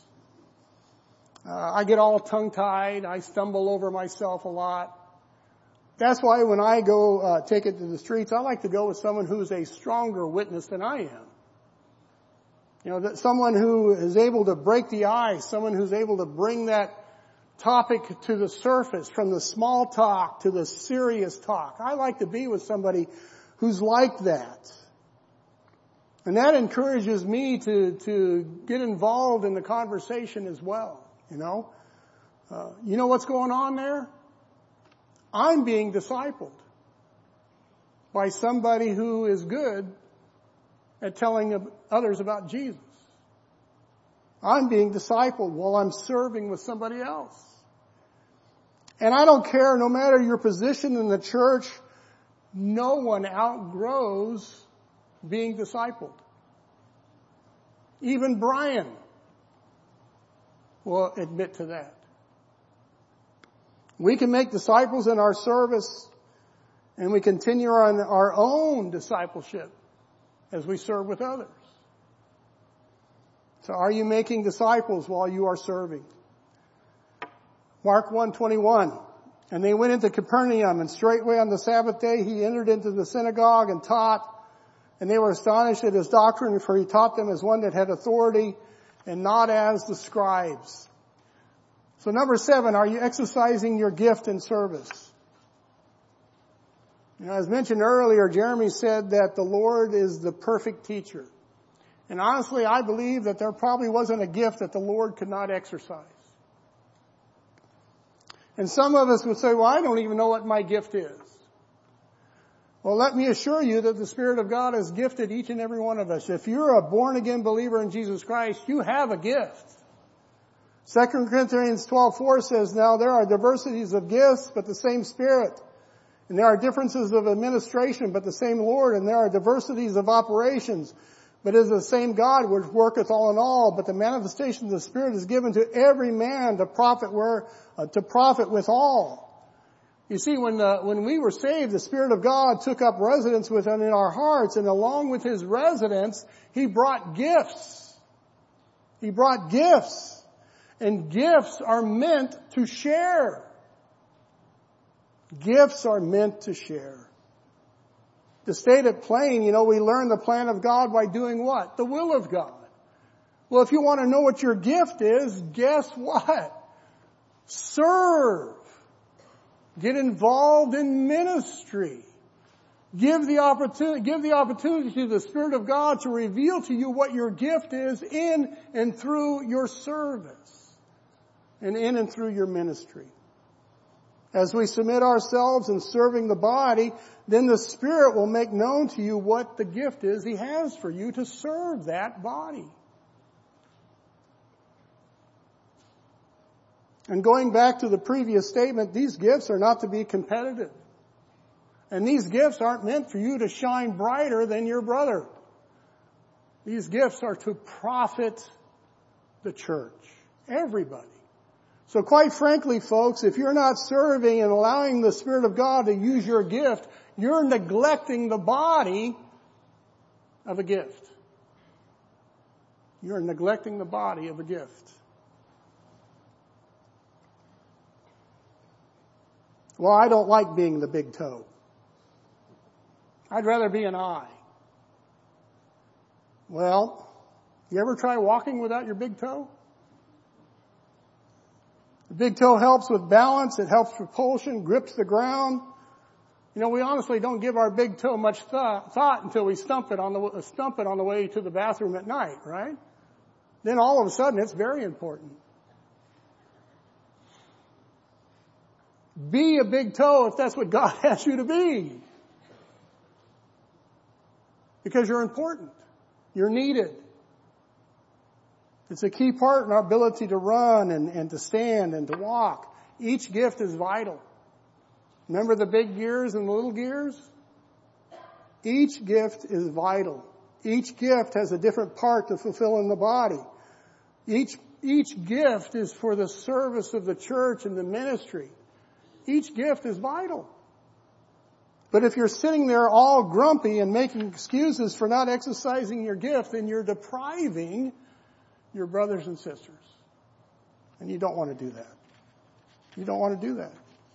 I get all tongue-tied. I stumble over myself a lot. That's why when I go take it to the streets, I like to go with someone who's a stronger witness than I am. You know, that someone who is able to break the ice, someone who's able to bring that topic to the surface, from the small talk to the serious talk. I like to be with somebody who's like that. And that encourages me to get involved in the conversation as well, you know. You know what's going on there? I'm being discipled by somebody who is good at telling others about Jesus. I'm being discipled while I'm serving with somebody else. And I don't care, no matter your position in the church, no one outgrows being discipled. Even Brian will admit to that. We can make disciples in our service, and we continue on our own discipleship as we serve with others. So are you making disciples while you are serving? Mark 1:21. And they went into Capernaum, and straightway on the Sabbath day he entered into the synagogue and taught. And they were astonished at his doctrine, for he taught them as one that had authority and not as the scribes. So number 7, are you exercising your gift in service? You know, as mentioned earlier, Jeremy said that the Lord is the perfect teacher. And honestly, I believe that there probably wasn't a gift that the Lord could not exercise. And some of us would say, well, I don't even know what my gift is. Well, let me assure you that the Spirit of God has gifted each and every one of us. If you're a born-again believer in Jesus Christ, you have a gift. 2 Corinthians 12:4 says, now there are diversities of gifts, but the same Spirit. And there are differences of administration, but the same Lord. And there are diversities of operations, but it is the same God which worketh all in all. But the manifestation of the Spirit is given to every man to profit withal. You see, when we were saved, the Spirit of God took up residence within our hearts, and along with His residence, He brought gifts. He brought gifts. And gifts are meant to share. Gifts are meant to share. To state it plain, we learn the plan of God by doing what? The will of God. Well, if you want to know what your gift is, guess what? Serve. Get involved in ministry. Give the opportunity to the Spirit of God to reveal to you what your gift is in and through your service. And in and through your ministry. As we submit ourselves in serving the body, then the Spirit will make known to you what the gift is He has for you to serve that body. And going back to the previous statement, these gifts are not to be competitive. And these gifts aren't meant for you to shine brighter than your brother. These gifts are to profit the church. Everybody. So quite frankly, folks, if you're not serving and allowing the Spirit of God to use your gift, you're neglecting the body of a gift. You're neglecting the body of a gift. Well, I don't like being the big toe. I'd rather be an eye. Well, you ever try walking without your big toe? The big toe helps with balance. It helps propulsion, grips the ground. We honestly don't give our big toe much thought until we stump it on the way to the bathroom at night, right? Then all of a sudden it's very important. Be a big toe if that's what God has you to be. Because you're important. You're needed. It's a key part in our ability to run and to stand and to walk. Each gift is vital. Remember the big gears and the little gears? Each gift is vital. Each gift has a different part to fulfill in the body. Each gift is for the service of the church and the ministry. Each gift is vital. But if you're sitting there all grumpy and making excuses for not exercising your gift, then you're depriving your brothers and sisters. And you don't want to do that. You don't want to do that.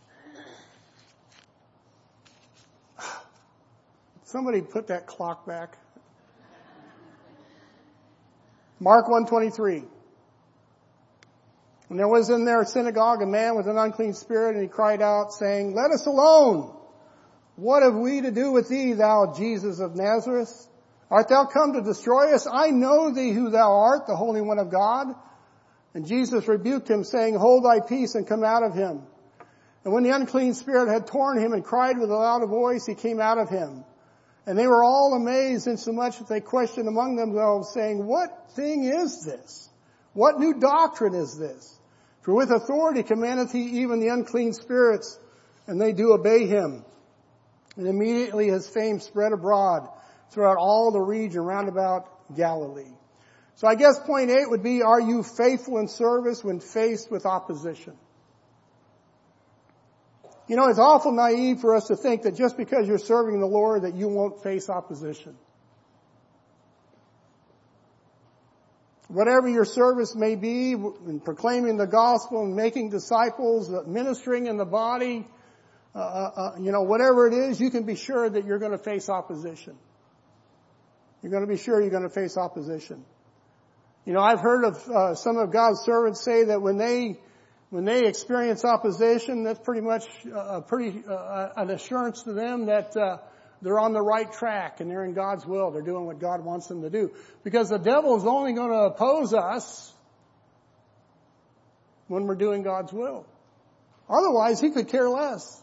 Somebody put that clock back. Mark 1:23. And there was in their synagogue a man with an unclean spirit, and he cried out, saying, "Let us alone! What have we to do with thee, thou Jesus of Nazareth? Art thou come to destroy us? I know thee who thou art, the Holy One of God." And Jesus rebuked him, saying, "Hold thy peace and come out of him." And when the unclean spirit had torn him and cried with a loud voice, he came out of him. And they were all amazed, insomuch that they questioned among themselves, saying, "What thing is this? What new doctrine is this? For with authority commandeth he even the unclean spirits, and they do obey him." And immediately his fame spread abroad throughout all the region round about Galilee. So I guess point 8 would be, are you faithful in service when faced with opposition? It's awful naive for us to think that just because you're serving the Lord that you won't face opposition. Whatever your service may be, in proclaiming the gospel and making disciples, ministering in the body, whatever it is, you can be sure that you're going to face opposition. You're going to be sure you're going to face opposition. I've heard of some of God's servants say that when they experience opposition, that's pretty much an assurance to them that they're on the right track and they're in God's will. They're doing what God wants them to do. Because the devil is only going to oppose us when we're doing God's will. Otherwise, he could care less.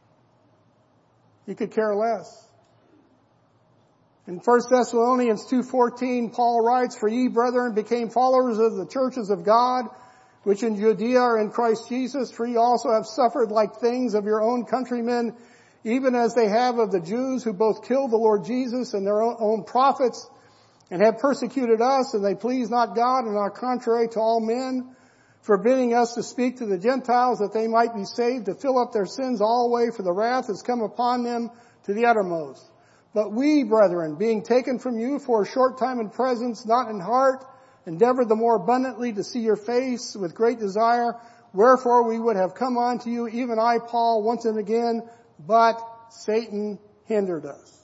He could care less. In 1 Thessalonians 2:14, Paul writes, "For ye, brethren, became followers of the churches of God, which in Judea are in Christ Jesus, for ye also have suffered like things of your own countrymen even as they have of the Jews who both killed the Lord Jesus and their own prophets, and have persecuted us, and they please not God, and are contrary to all men, forbidding us to speak to the Gentiles that they might be saved, to fill up their sins alway, for the wrath has come upon them to the uttermost. But we, brethren, being taken from you for a short time in presence, not in heart, endeavored the more abundantly to see your face with great desire, wherefore we would have come unto you, even I, Paul, once and again, but Satan hindered us.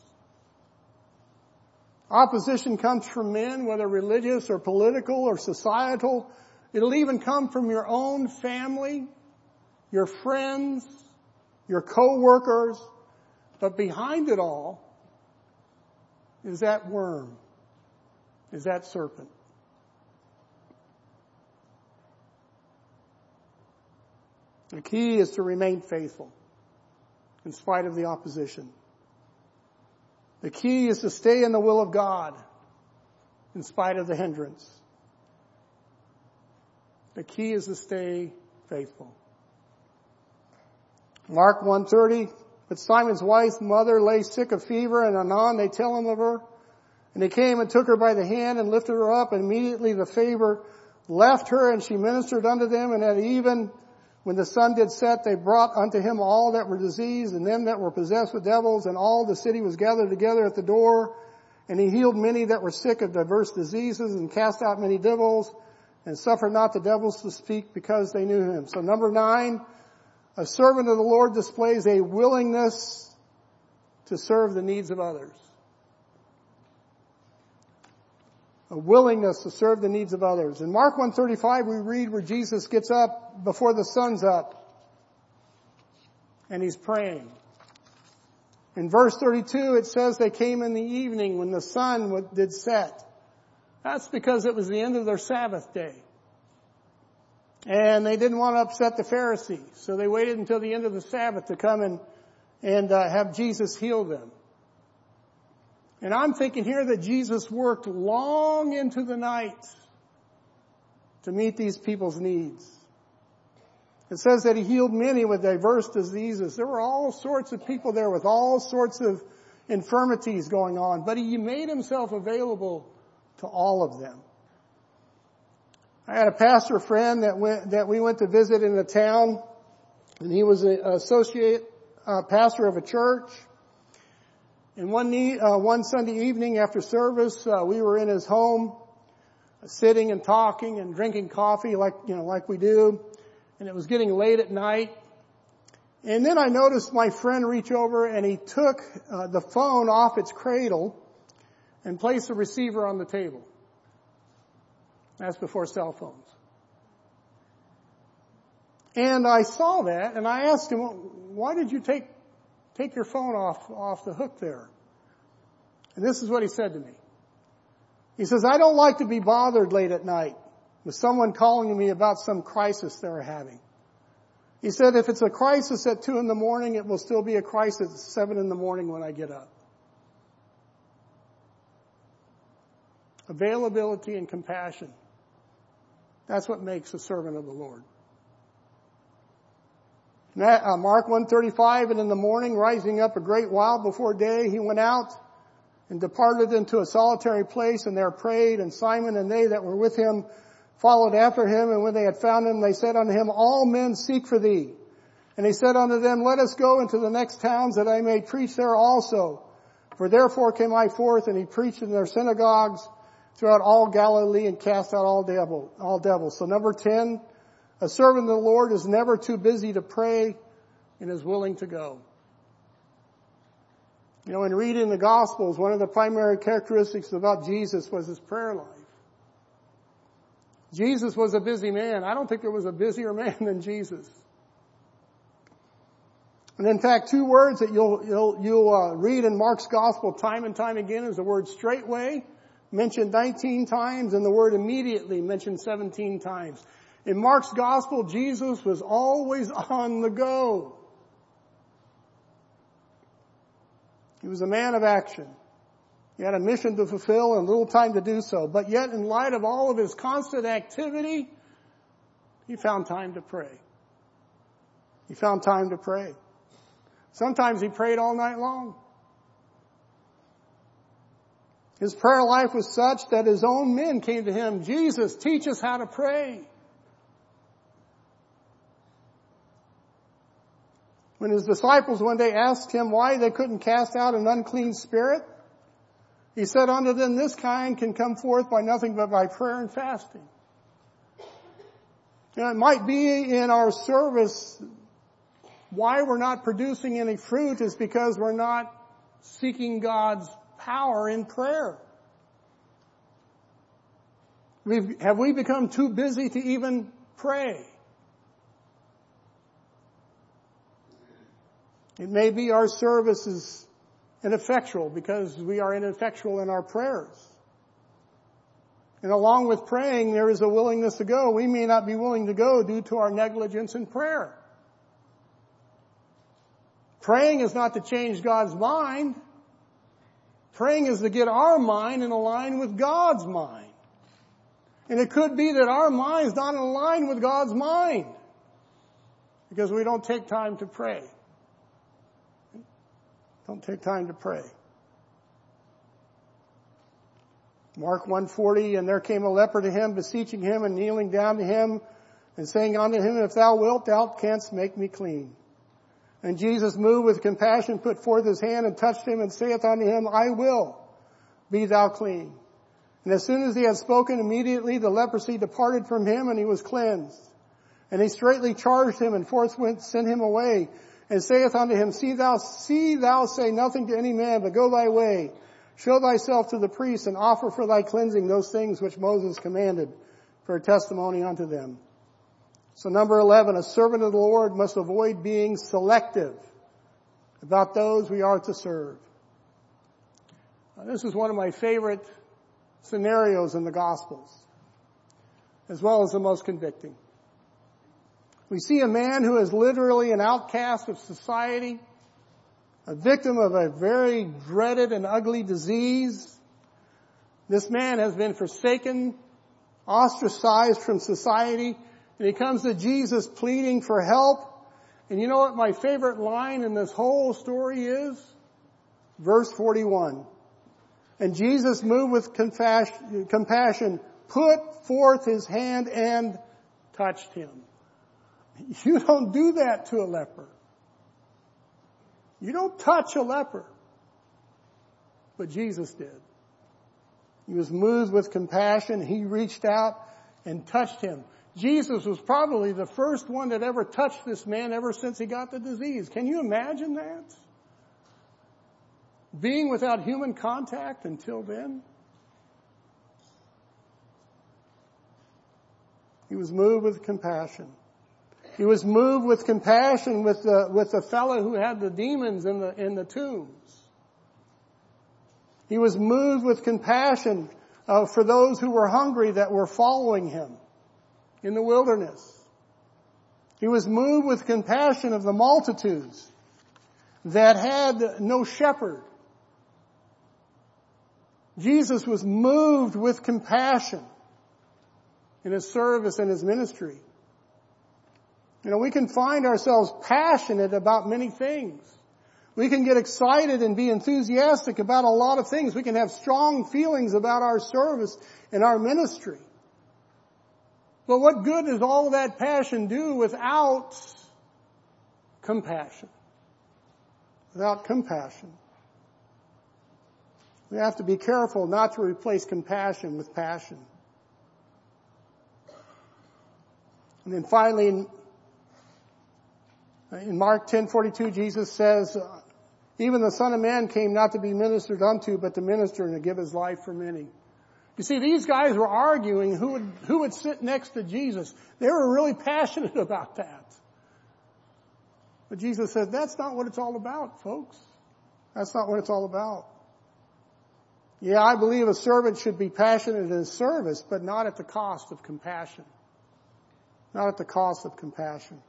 Opposition comes from men, whether religious or political or societal. It'll even come from your own family, your friends, your co-workers. But behind it all is that worm, is that serpent. The key is to remain faithful in spite of the opposition. The key is to stay in the will of God in spite of the hindrance. The key is to stay faithful. Mark 1:30, but Simon's wife's mother lay sick of fever, and anon they tell him of her. And they came and took her by the hand and lifted her up, and immediately the fever left her, and she ministered unto them. And at even when the sun did set, they brought unto him all that were diseased and them that were possessed with devils, and all the city was gathered together at the door. And he healed many that were sick of diverse diseases, and cast out many devils, and suffered not the devils to speak, because they knew him. So 9, a servant of the Lord displays a willingness to serve the needs of others. A willingness to serve the needs of others. In Mark 1:35 we read where Jesus gets up before the sun's up and he's praying. In verse 32 it says they came in the evening when the sun did set. That's because it was the end of their Sabbath day. And they didn't want to upset the Pharisees, so they waited until the end of the Sabbath to come and have Jesus heal them. And I'm thinking here that Jesus worked long into the night to meet these people's needs. It says that he healed many with diverse diseases. There were all sorts of people there with all sorts of infirmities going on, but he made himself available to all of them. I had a pastor friend that we went to visit in the town, and he was an associate pastor of a church. And one Sunday evening after service, we were in his home, sitting and talking and drinking coffee like we do. And it was getting late at night. And then I noticed my friend reach over and he took the phone off its cradle and placed the receiver on the table. That's before cell phones. And I saw that and I asked him, why did you take your phone off the hook there? And this is what he said to me. He says, I don't like to be bothered late at night with someone calling me about some crisis they're having. He said, if it's a crisis at 2 a.m, it will still be a crisis at 7 a.m. when I get up. Availability and compassion. That's what makes a servant of the Lord. Mark 1:35, and in the morning, rising up a great while before day, he went out and departed into a solitary place, and there prayed. And Simon and they that were with him followed after him. And when they had found him, they said unto him, all men seek for thee. And he said unto them, let us go into the next towns, that I may preach there also. For therefore came I forth, and he preached in their synagogues throughout all Galilee, and cast out all devils. So 10, a servant of the Lord is never too busy to pray and is willing to go. In reading the Gospels, one of the primary characteristics about Jesus was his prayer life. Jesus was a busy man. I don't think there was a busier man than Jesus. And in fact, 2 words that you'll read in Mark's Gospel time and time again is the word straightway, mentioned 19 times, and the word immediately, mentioned 17 times. In Mark's Gospel, Jesus was always on the go. He was a man of action. He had a mission to fulfill and little time to do so. But yet, in light of all of his constant activity, he found time to pray. He found time to pray. Sometimes he prayed all night long. His prayer life was such that his own men came to him, Jesus, teach us how to pray. When his disciples one day asked him why they couldn't cast out an unclean spirit, he said unto them, this kind can come forth by nothing but by prayer and fasting. It might be in our service why we're not producing any fruit is because we're not seeking God's power in prayer. Have we become too busy to even pray? It may be our service is ineffectual because we are ineffectual in our prayers. And along with praying, there is a willingness to go. We may not be willing to go due to our negligence in prayer. Praying is not to change God's mind. Praying is to get our mind in line with God's mind. And it could be that our mind's not in line with God's mind because we don't take time to pray. Don't take time to pray. Mark 1:40, and there came a leper to him, beseeching him and kneeling down to him and saying unto him, if thou wilt, thou canst make me clean. And Jesus, moved with compassion, put forth his hand and touched him and saith unto him, I will, be thou clean. And as soon as he had spoken, immediately the leprosy departed from him and he was cleansed. And he straightly charged him and forthwith sent him away and saith unto him, See thou say nothing to any man, but go thy way. Show thyself to the priest and offer for thy cleansing those things which Moses commanded for a testimony unto them. So number 11, a servant of the Lord must avoid being selective about those we are to serve. This is one of my favorite scenarios in the Gospels, as well as the most convicting. We see a man who is literally an outcast of society, a victim of a very dreaded and ugly disease. This man has been forsaken, ostracized from society, and he comes to Jesus pleading for help. And you know what my favorite line in this whole story is? Verse 41. And Jesus, moved with compassion, put forth his hand and touched him. You don't do that to a leper. You don't touch a leper. But Jesus did. He was moved with compassion. He reached out and touched him. Jesus was probably the first one that ever touched this man ever since he got the disease. Can you imagine that? Being without human contact until then. He was moved with compassion. He was moved with compassion with the fellow who had the demons in the tombs. He was moved with compassion for those who were hungry that were following him in the wilderness. He was moved with compassion of the multitudes that had no shepherd. Jesus was moved with compassion in his service and his ministry. You know, we can find ourselves passionate about many things. We can get excited and be enthusiastic about a lot of things. We can have strong feelings about our service and our ministry. But what good does all that passion do without compassion? Without compassion. We have to be careful not to replace compassion with passion. And then finally, in Mark 10:42, Jesus says, even the Son of Man came not to be ministered unto, but to minister and to give his life for many. You see, these guys were arguing who would sit next to Jesus. They were really passionate about that. But Jesus said, that's not what it's all about, folks. That's not what it's all about. Yeah, I believe a servant should be passionate in his service, but not at the cost of compassion. Not at the cost of compassion.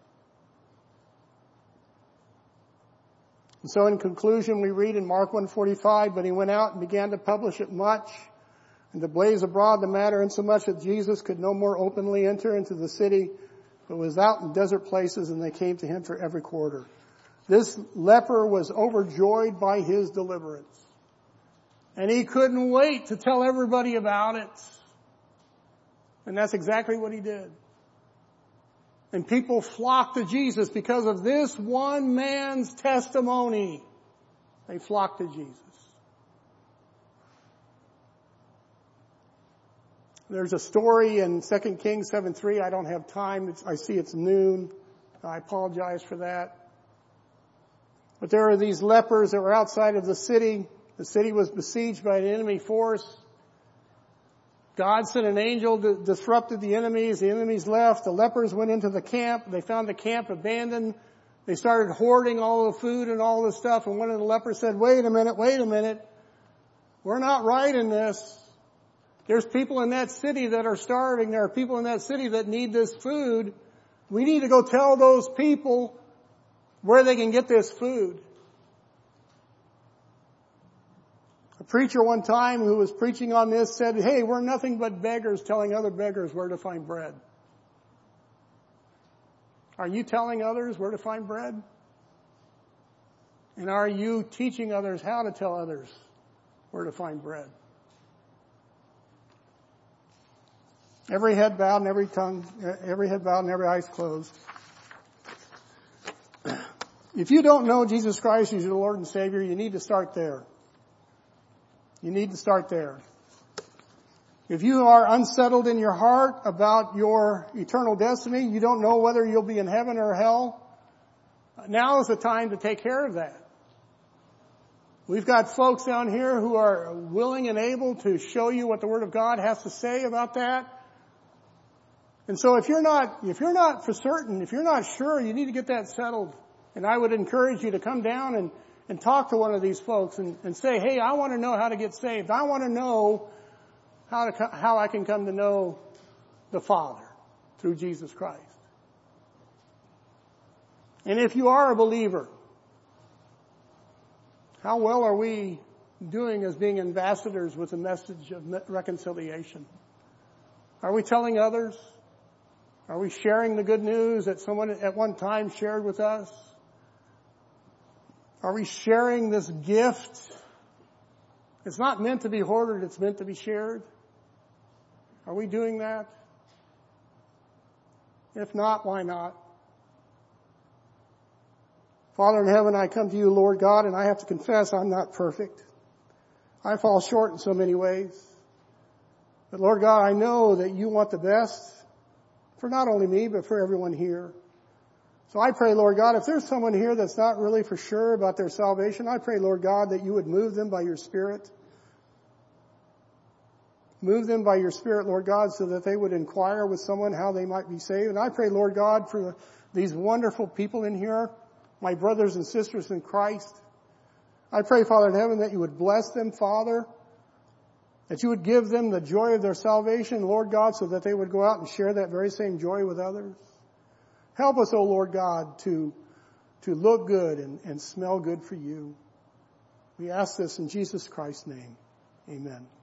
And so in conclusion, we read in Mark 1:45, but he went out and began to publish it much and to blaze abroad the matter, insomuch that Jesus could no more openly enter into the city, but was out in desert places, and they came to him for every quarter. This leper was overjoyed by his deliverance. And he couldn't wait to tell everybody about it. And that's exactly what he did. And people flocked to Jesus because of this one man's testimony. They flocked to Jesus. There's a story in 2 Kings 7:3. I don't have time. I see it's noon. I apologize for that. But there are these lepers that were outside of the city. The city was besieged by an enemy force. God sent an angel that disrupted the enemies. The enemies left. The lepers went into the camp. They found the camp abandoned. They started hoarding all the food and all the stuff. And one of the lepers said, wait a minute. We're not right in this. There's people in that city that are starving. There are people in that city that need this food. We need to go tell those people where they can get this food. A preacher one time who was preaching on this said, hey, we're nothing but beggars telling other beggars where to find bread. Are you telling others where to find bread? And are you teaching others how to tell others where to find bread? Every head bowed and every head bowed and every eyes closed. If you don't know Jesus Christ as your Lord and Savior, you need to start there. You need to start there. If you are unsettled in your heart about your eternal destiny, you don't know whether you'll be in heaven or hell, now is the time to take care of that. We've got folks down here who are willing and able to show you what the Word of God has to say about that. And so if you're not for certain, if you're not sure, you need to get that settled. And I would encourage you to come down and talk to one of these folks and say, hey, I want to know how to get saved. I want to know how I can come to know the Father through Jesus Christ. And if you are a believer, how well are we doing as being ambassadors with the message of reconciliation? Are we telling others? Are we sharing the good news that someone at one time shared with us? Are we sharing this gift? It's not meant to be hoarded, it's meant to be shared. Are we doing that? If not, why not? Father in heaven, I come to you, Lord God, and I have to confess I'm not perfect. I fall short in so many ways. But Lord God, I know that you want the best for not only me, but for everyone here. So I pray, Lord God, if there's someone here that's not really for sure about their salvation, I pray, Lord God, that you would move them by your Spirit. Move them by your Spirit, Lord God, so that they would inquire with someone how they might be saved. And I pray, Lord God, for these wonderful people in here, my brothers and sisters in Christ. I pray, Father in heaven, that you would bless them, Father, that you would give them the joy of their salvation, Lord God, so that they would go out and share that very same joy with others. Help us, O Lord God, to look good and smell good for you. We ask this in Jesus Christ's name. Amen.